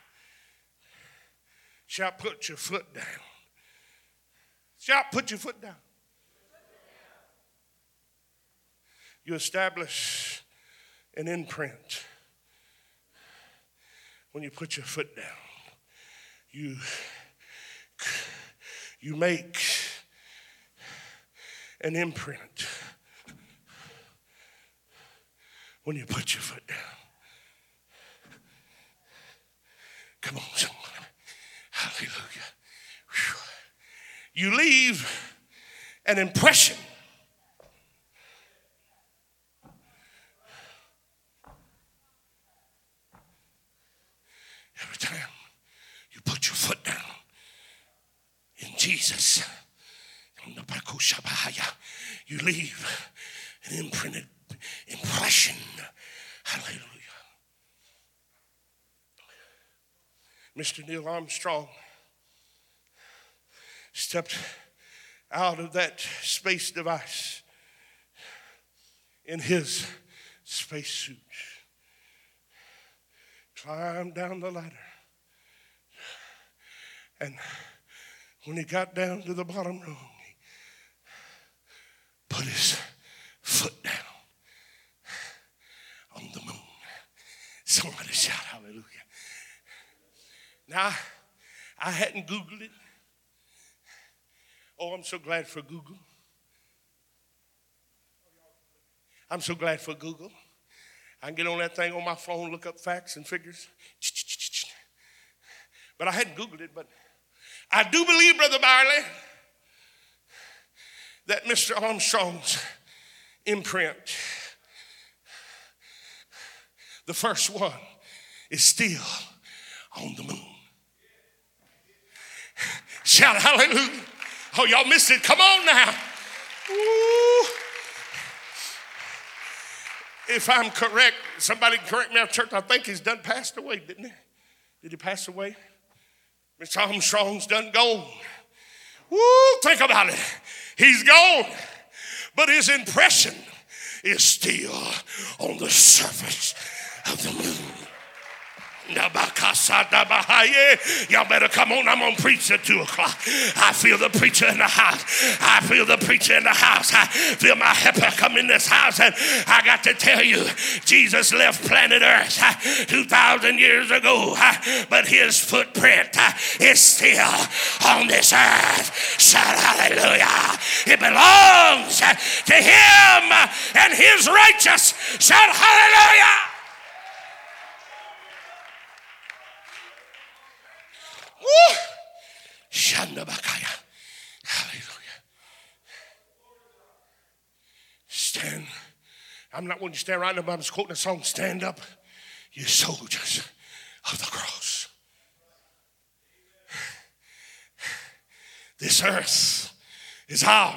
shout, put your foot down. Shout, put your foot down. You establish an imprint when you put your foot down. You, you make an imprint when you put your foot down. Come on, someone. Hallelujah. Whew. You leave an impression. Every time you put your foot down in Jesus, you leave an imprinted impression. Hallelujah. Mister Neil Armstrong stepped out of that space device in his spacesuit, climbed down the ladder, and when he got down to the bottom rung, he put his foot down on the moon. Somebody shout hallelujah. Now, I hadn't Googled it. Oh, I'm so glad for Google. I'm so glad for Google. I can get on that thing on my phone, look up facts and figures. But I hadn't Googled it, but I do believe, Brother Barley, that Mister Armstrong's imprint, the first one, is still on the moon. Shout hallelujah. Oh, y'all missed it. Come on now. Ooh. If I'm correct, somebody correct me out of church, I think he's done passed away, didn't he? Did he pass away? Mister Armstrong's done gone. Woo, think about it. He's gone, but his impression is still on the surface of the moon. Y'all better come on. I'm going to preach at two o'clock. I feel the preacher in the house. I feel the preacher in the house. I feel my helper come in this house. And I got to tell you, Jesus left planet Earth two thousand years ago, but his footprint is still on this earth. Shout hallelujah. It belongs to him and his righteous. Shout hallelujah. Woo! Shandabakaya. Hallelujah. Stand. I'm not wanting you to stand right now, but I'm just quoting a song. Stand up, you soldiers of the cross. This earth is ours.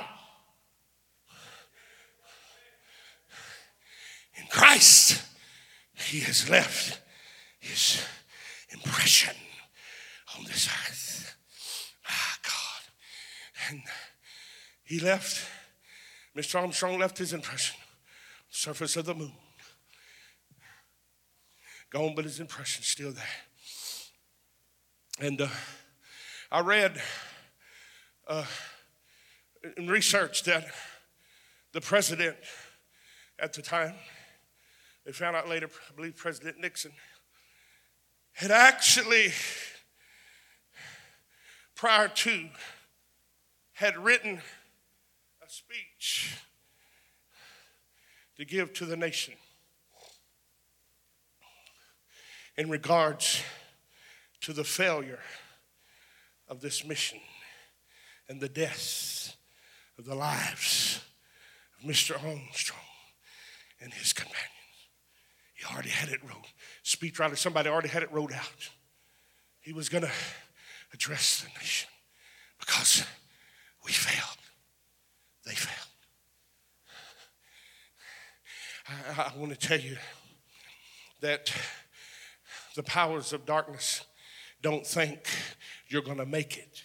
In Christ, he has left his impression on this earth. Ah, God. And he left, Mister Armstrong left his impression on the surface of the moon. Gone, but his impression's still there. And uh, I read uh, in research that the president at the time, they found out later, I believe President Nixon, had actually prior to, had written a speech to give to the nation in regards to the failure of this mission and the death of the lives of Mister Armstrong and his companions. He already had it wrote. Speechwriter, somebody already had it wrote out. He was going to address the nation because we failed. They failed. I, I want to tell you that the powers of darkness don't think you're going to make it.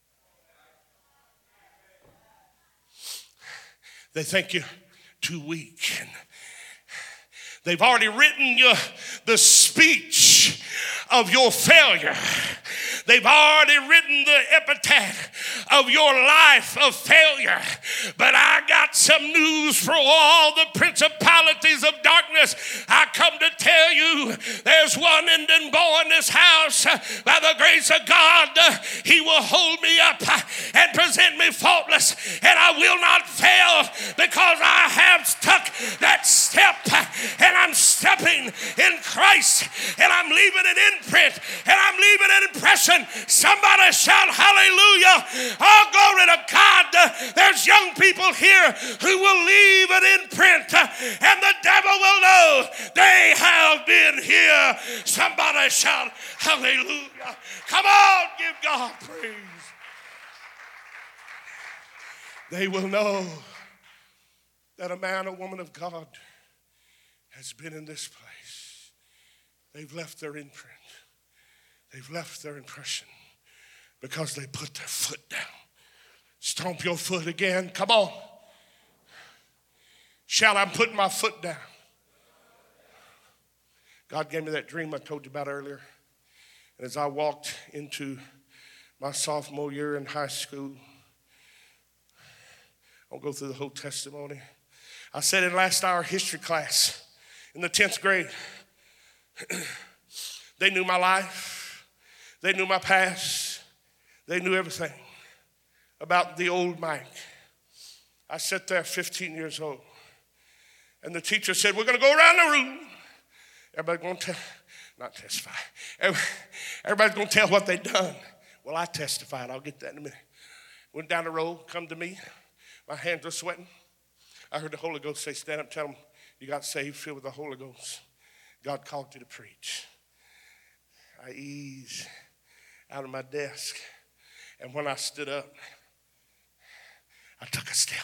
They think you're too weak. And they've already written you the speech of your failure. They've already written the epitaph of your life of failure. But I got some news for all the principalities of darkness. I come to tell you there's one Indian boy in this house. By the grace of God, he will hold me up and present me faultless. And I will not fail because I have stuck that step. And I'm stepping in Christ. And I'm leaving an imprint. And I'm leaving an impression. Somebody shout hallelujah. Oh, glory to God. There's young people here who will leave an imprint, and the devil will know they have been here. Somebody shout hallelujah. Come on, give God praise. They will know that a man or woman of God has been in this place. They've left their imprint. They've left their impression because they put their foot down. Stomp your foot again. Come on. Shout, I'm putting my foot down. God gave me that dream I told you about earlier. And as I walked into my sophomore year in high school, I'll go through the whole testimony. I said in last hour history class in the tenth grade, they knew my life. They knew my past. They knew everything about the old Mike. I sat there fifteen years old. And the teacher said, we're going to go around the room. Everybody's going to tell, not testify. Everybody's going to tell what they've done. Well, I testified. I'll get that in a minute. Went down the road, come to me. My hands were sweating. I heard the Holy Ghost say, stand up, tell them you got saved, filled with the Holy Ghost. God called you to preach. I eased out of my desk. And when I stood up, I took a step.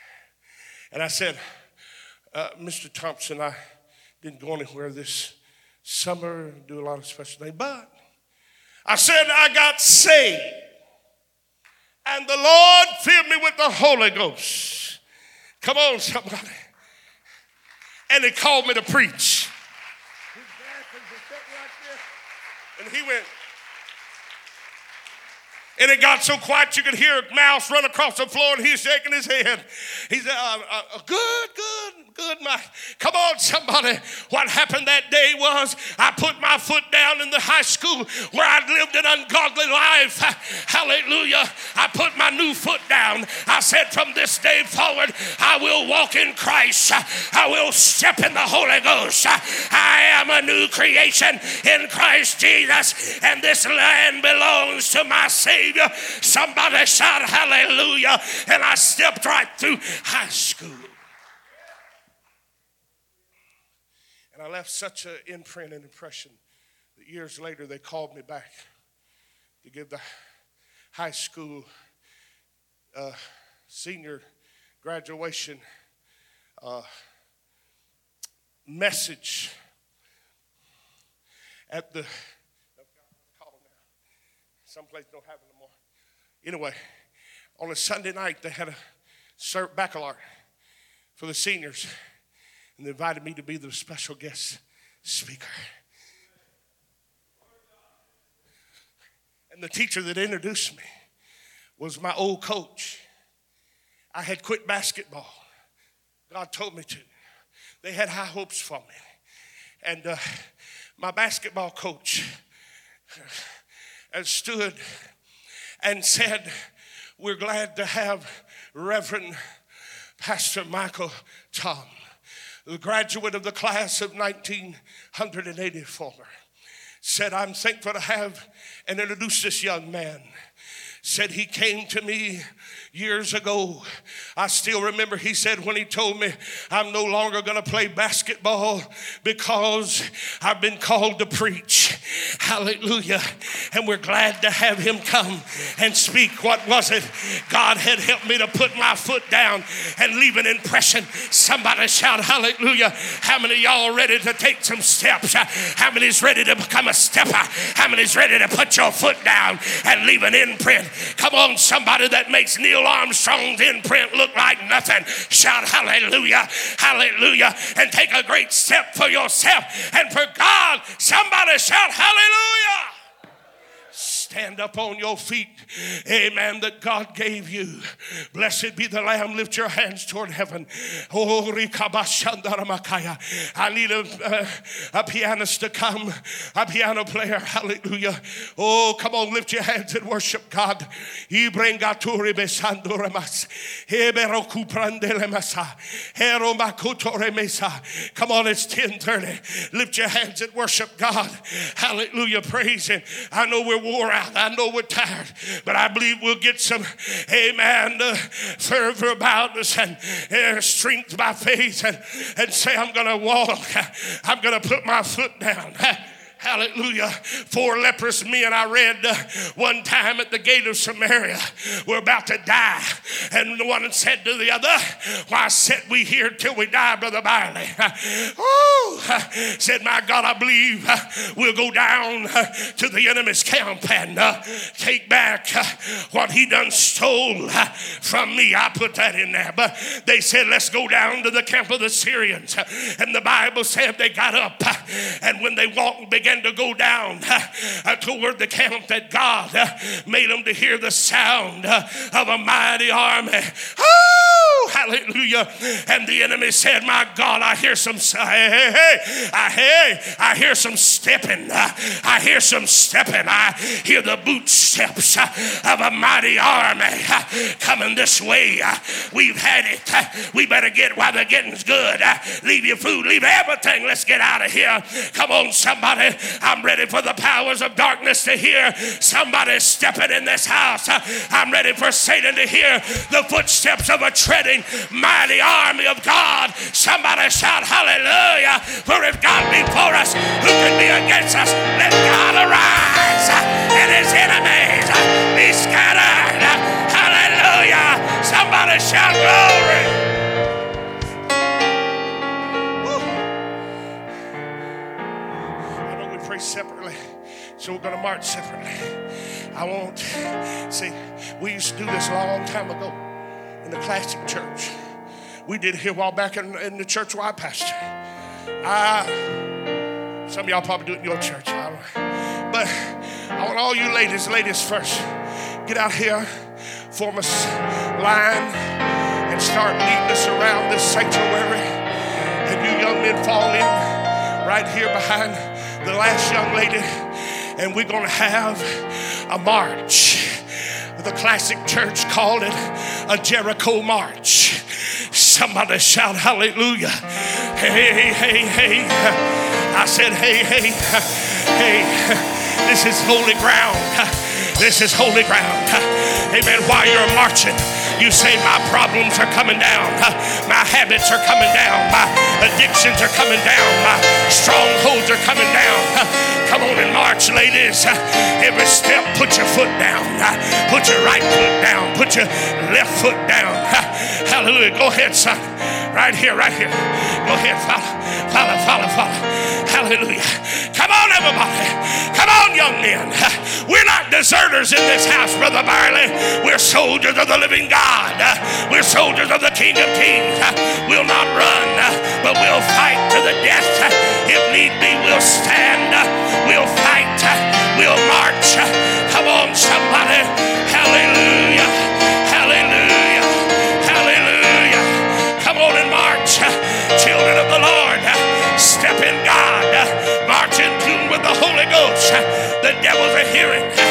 And I said, uh, Mister Thompson, I didn't go anywhere this summer, do a lot of special things. But I said I got saved. And the Lord filled me with the Holy Ghost. Come on, somebody. And he called me to preach. And he went. And it got so quiet you could hear a mouse run across the floor, and he's shaking his head. He said, uh, uh, good, good, good, Mike. Come on, somebody. What happened that day was I put my foot down in the high school where I'd lived an ungodly life. Hallelujah. I put my new foot down. I said, from this day forward, I will walk in Christ. I will step in the Holy Ghost. I am a new creation in Christ Jesus, and this land belongs to my Savior. Somebody shout hallelujah. And I stepped right through high school. And I left such an imprint and impression that years later they called me back to give the high school uh, senior graduation uh, message at the someplace don't have it anymore. Anyway, on a Sunday night, they had a cert baccalaureate for the seniors, and they invited me to be the special guest speaker. And the teacher that introduced me was my old coach. I had quit basketball. God told me to. They had high hopes for me. And uh, my basketball coach and stood and said, we're glad to have Reverend Pastor Michael Tom, the graduate of the class of nineteen eighty-four. Said, I'm thankful to have and introduce this young man. Said he came to me years ago. I still remember he said when he told me I'm no longer going to play basketball because I've been called to preach. Hallelujah. And we're glad to have him come and speak. What was it? God had helped me to put my foot down and leave an impression. Somebody shout hallelujah. How many of y'all ready to take some steps? How many's ready to become a stepper? How many's ready to put your foot down and leave an imprint? Come on, somebody that makes Neil Armstrong's imprint look like nothing. Shout hallelujah, hallelujah, and take a great step for yourself and for God. Somebody shout hallelujah. Stand up on your feet. Amen. That God gave you. Blessed be the Lamb. Lift your hands toward heaven. Oh, I need a, uh, a pianist to come. A piano player. Hallelujah. Oh, come on. Lift your hands and worship God. Come on. It's ten thirty. Lift your hands and worship God. Hallelujah. Praise Him. I know we're wore out. I know we're tired, but I believe we'll get some, amen, uh, fervor about us and uh, strength by faith and, and say, I'm going to walk. I'm going to put my foot down. Hallelujah. Four leprous men I read uh, one time at the gate of Samaria were about to die. And one said to the other, why sit we here till we die, Brother Biley? Oh, said, my God, I believe uh, we'll go down uh, to the enemy's camp and uh, take back uh, what he done stole uh, from me. I put that in there. But they said, let's go down to the camp of the Syrians. And the Bible said they got up uh, and when they walked and began to go down uh, toward the camp, that God uh, made them to hear the sound uh, of a mighty army. Oh, hallelujah. And the enemy said, my God, I hear some hey, hey, hey, I, hey, I hear some stepping. Uh, I hear some stepping. I hear the boot steps uh, of a mighty army uh, coming this way. Uh, we've had it. Uh, we better get while the getting's good. Uh, leave your food, leave everything. Let's get out of here. Come on, somebody. I'm ready for the powers of darkness to hear somebody stepping in this house. I'm ready for Satan to hear the footsteps of a treading mighty army of God. Somebody shout hallelujah. For if God be for us, who can be against us? Let God arise and his enemies be scattered. Hallelujah. Somebody shout glory. So we're going to march separately. I won't, see, we used to do this a long time ago in the classic church. We did it here a while back in, in the church where I pastor. I, some of y'all probably do it in your church. I but I want all you ladies, ladies first, get out here, form a line, and start leading us around this sanctuary. And you young men fall in right here behind the last young lady. And we're going to have a march. The classic church called it a Jericho march. Somebody shout hallelujah. Hey, hey, hey. I said, hey, hey, hey. This is holy ground. This is holy ground. Amen. While you're marching, you say, my problems are coming down. My habits are coming down. My addictions are coming down. My strongholds are coming down. Come on and march, ladies. Every step, put your foot down. Put your right foot down. Put your left foot down. Hallelujah. Go ahead, son. Right here, right here. Go ahead, follow, follow, follow, follow. Hallelujah. Come on, everybody. Come on, young men. We're not deserters in this house, Brother Barley. We're soldiers of the living God. We're soldiers of the King of Kings. We'll not run, but we'll fight to the death. If need be, we'll stand. We'll fight. We'll march. Come on, somebody. Hallelujah. Hallelujah. Hallelujah. Come on and march. Children of the Lord, step in God. March in tune with the Holy Ghost. The devils are hearing.